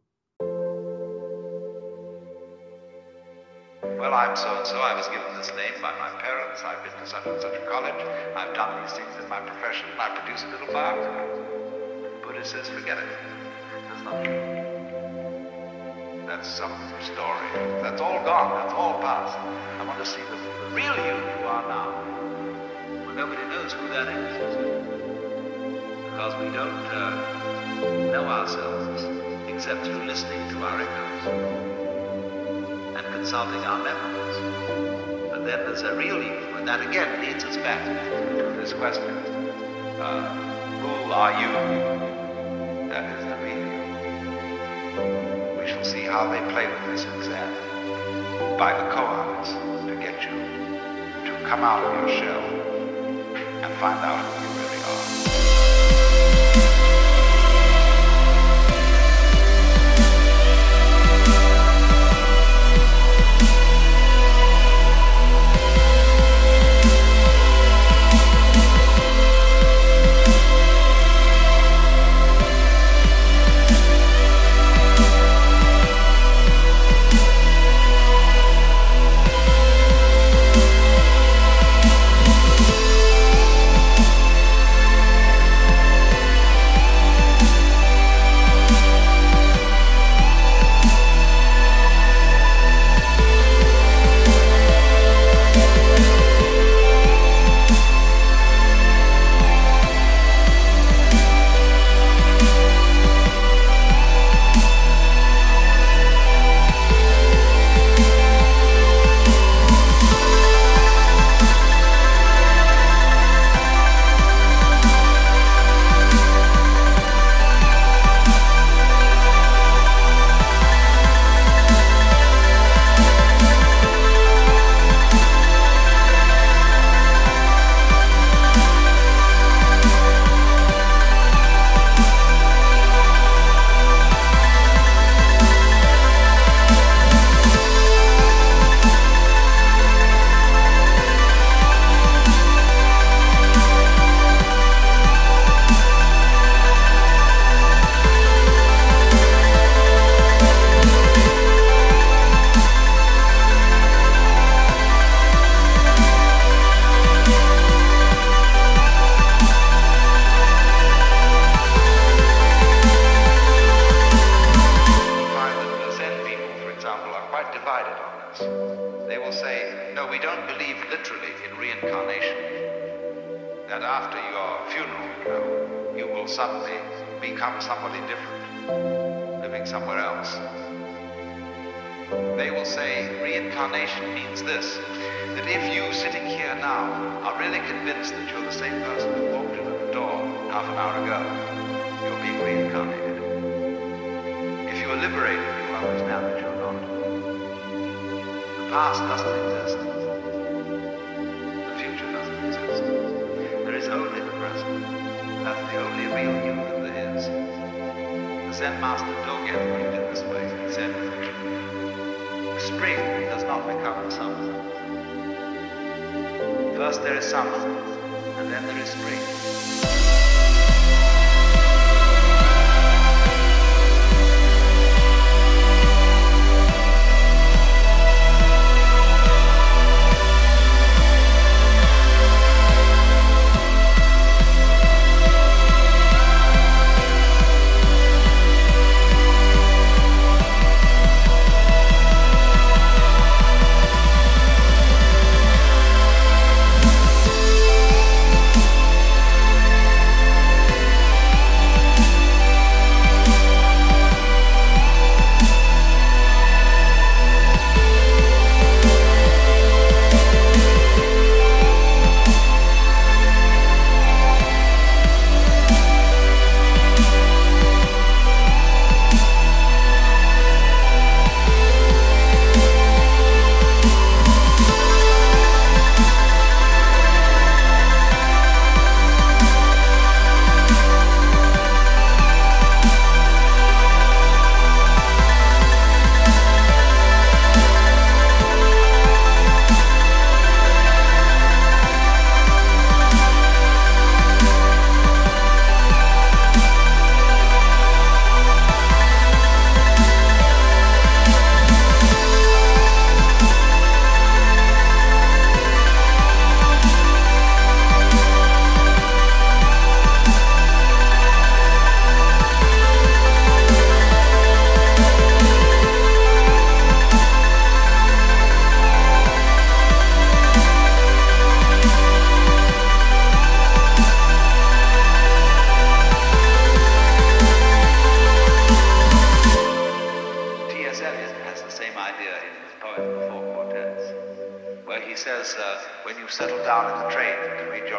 Well, I'm so-and-so. I was given this name by my parents. I've been to such and such a college. I've done these things in my profession. I produce a little biography. Buddha says, forget it. That's not true. That's some story. That's all gone. That's all past. I want to see the, the real you you are now. Well, nobody knows who that is. Because we don't uh, know ourselves except through listening to our echoes and consulting our memories. But then there's a real you, and that again leads us back to this question. Uh, who are you? That is the real you. We shall see how they play with this exam by the koans to get you to come out of your shell and find out who you really are.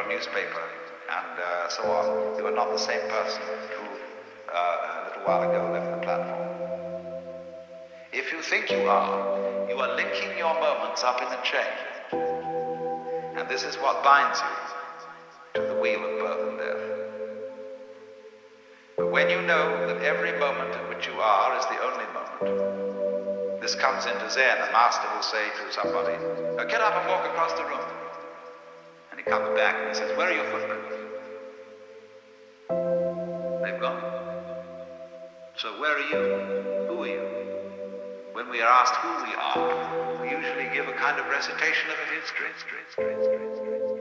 your newspaper, and uh, so on. You are not the same person who uh, a little while ago left the platform. If you think you are, you are linking your moments up in a chain. And this is what binds you to the wheel of birth and death. But when you know that every moment in which you are is the only moment, this comes into Zen. A master will say to somebody, "Now get up and walk across the room." And he comes back and he says, "Where are your footprints?" They've gone. So where are you? Who are you? When we are asked who we are, we usually give a kind of recitation of a history. history, history, history, history, history.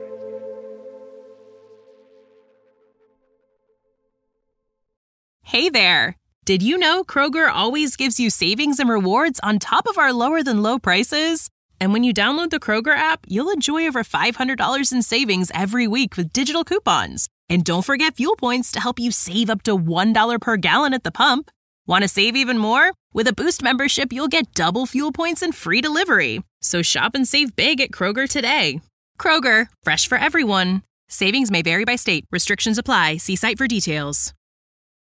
Hey there! Did you know Kroger always gives you savings and rewards on top of our lower than low prices? And when you download the Kroger app, you'll enjoy over five hundred dollars in savings every week with digital coupons. And don't forget fuel points to help you save up to one dollar per gallon at the pump. Want to save even more? With a Boost membership, you'll get double fuel points and free delivery. So shop and save big at Kroger today. Kroger, fresh for everyone. Savings may vary by state. Restrictions apply. See site for details.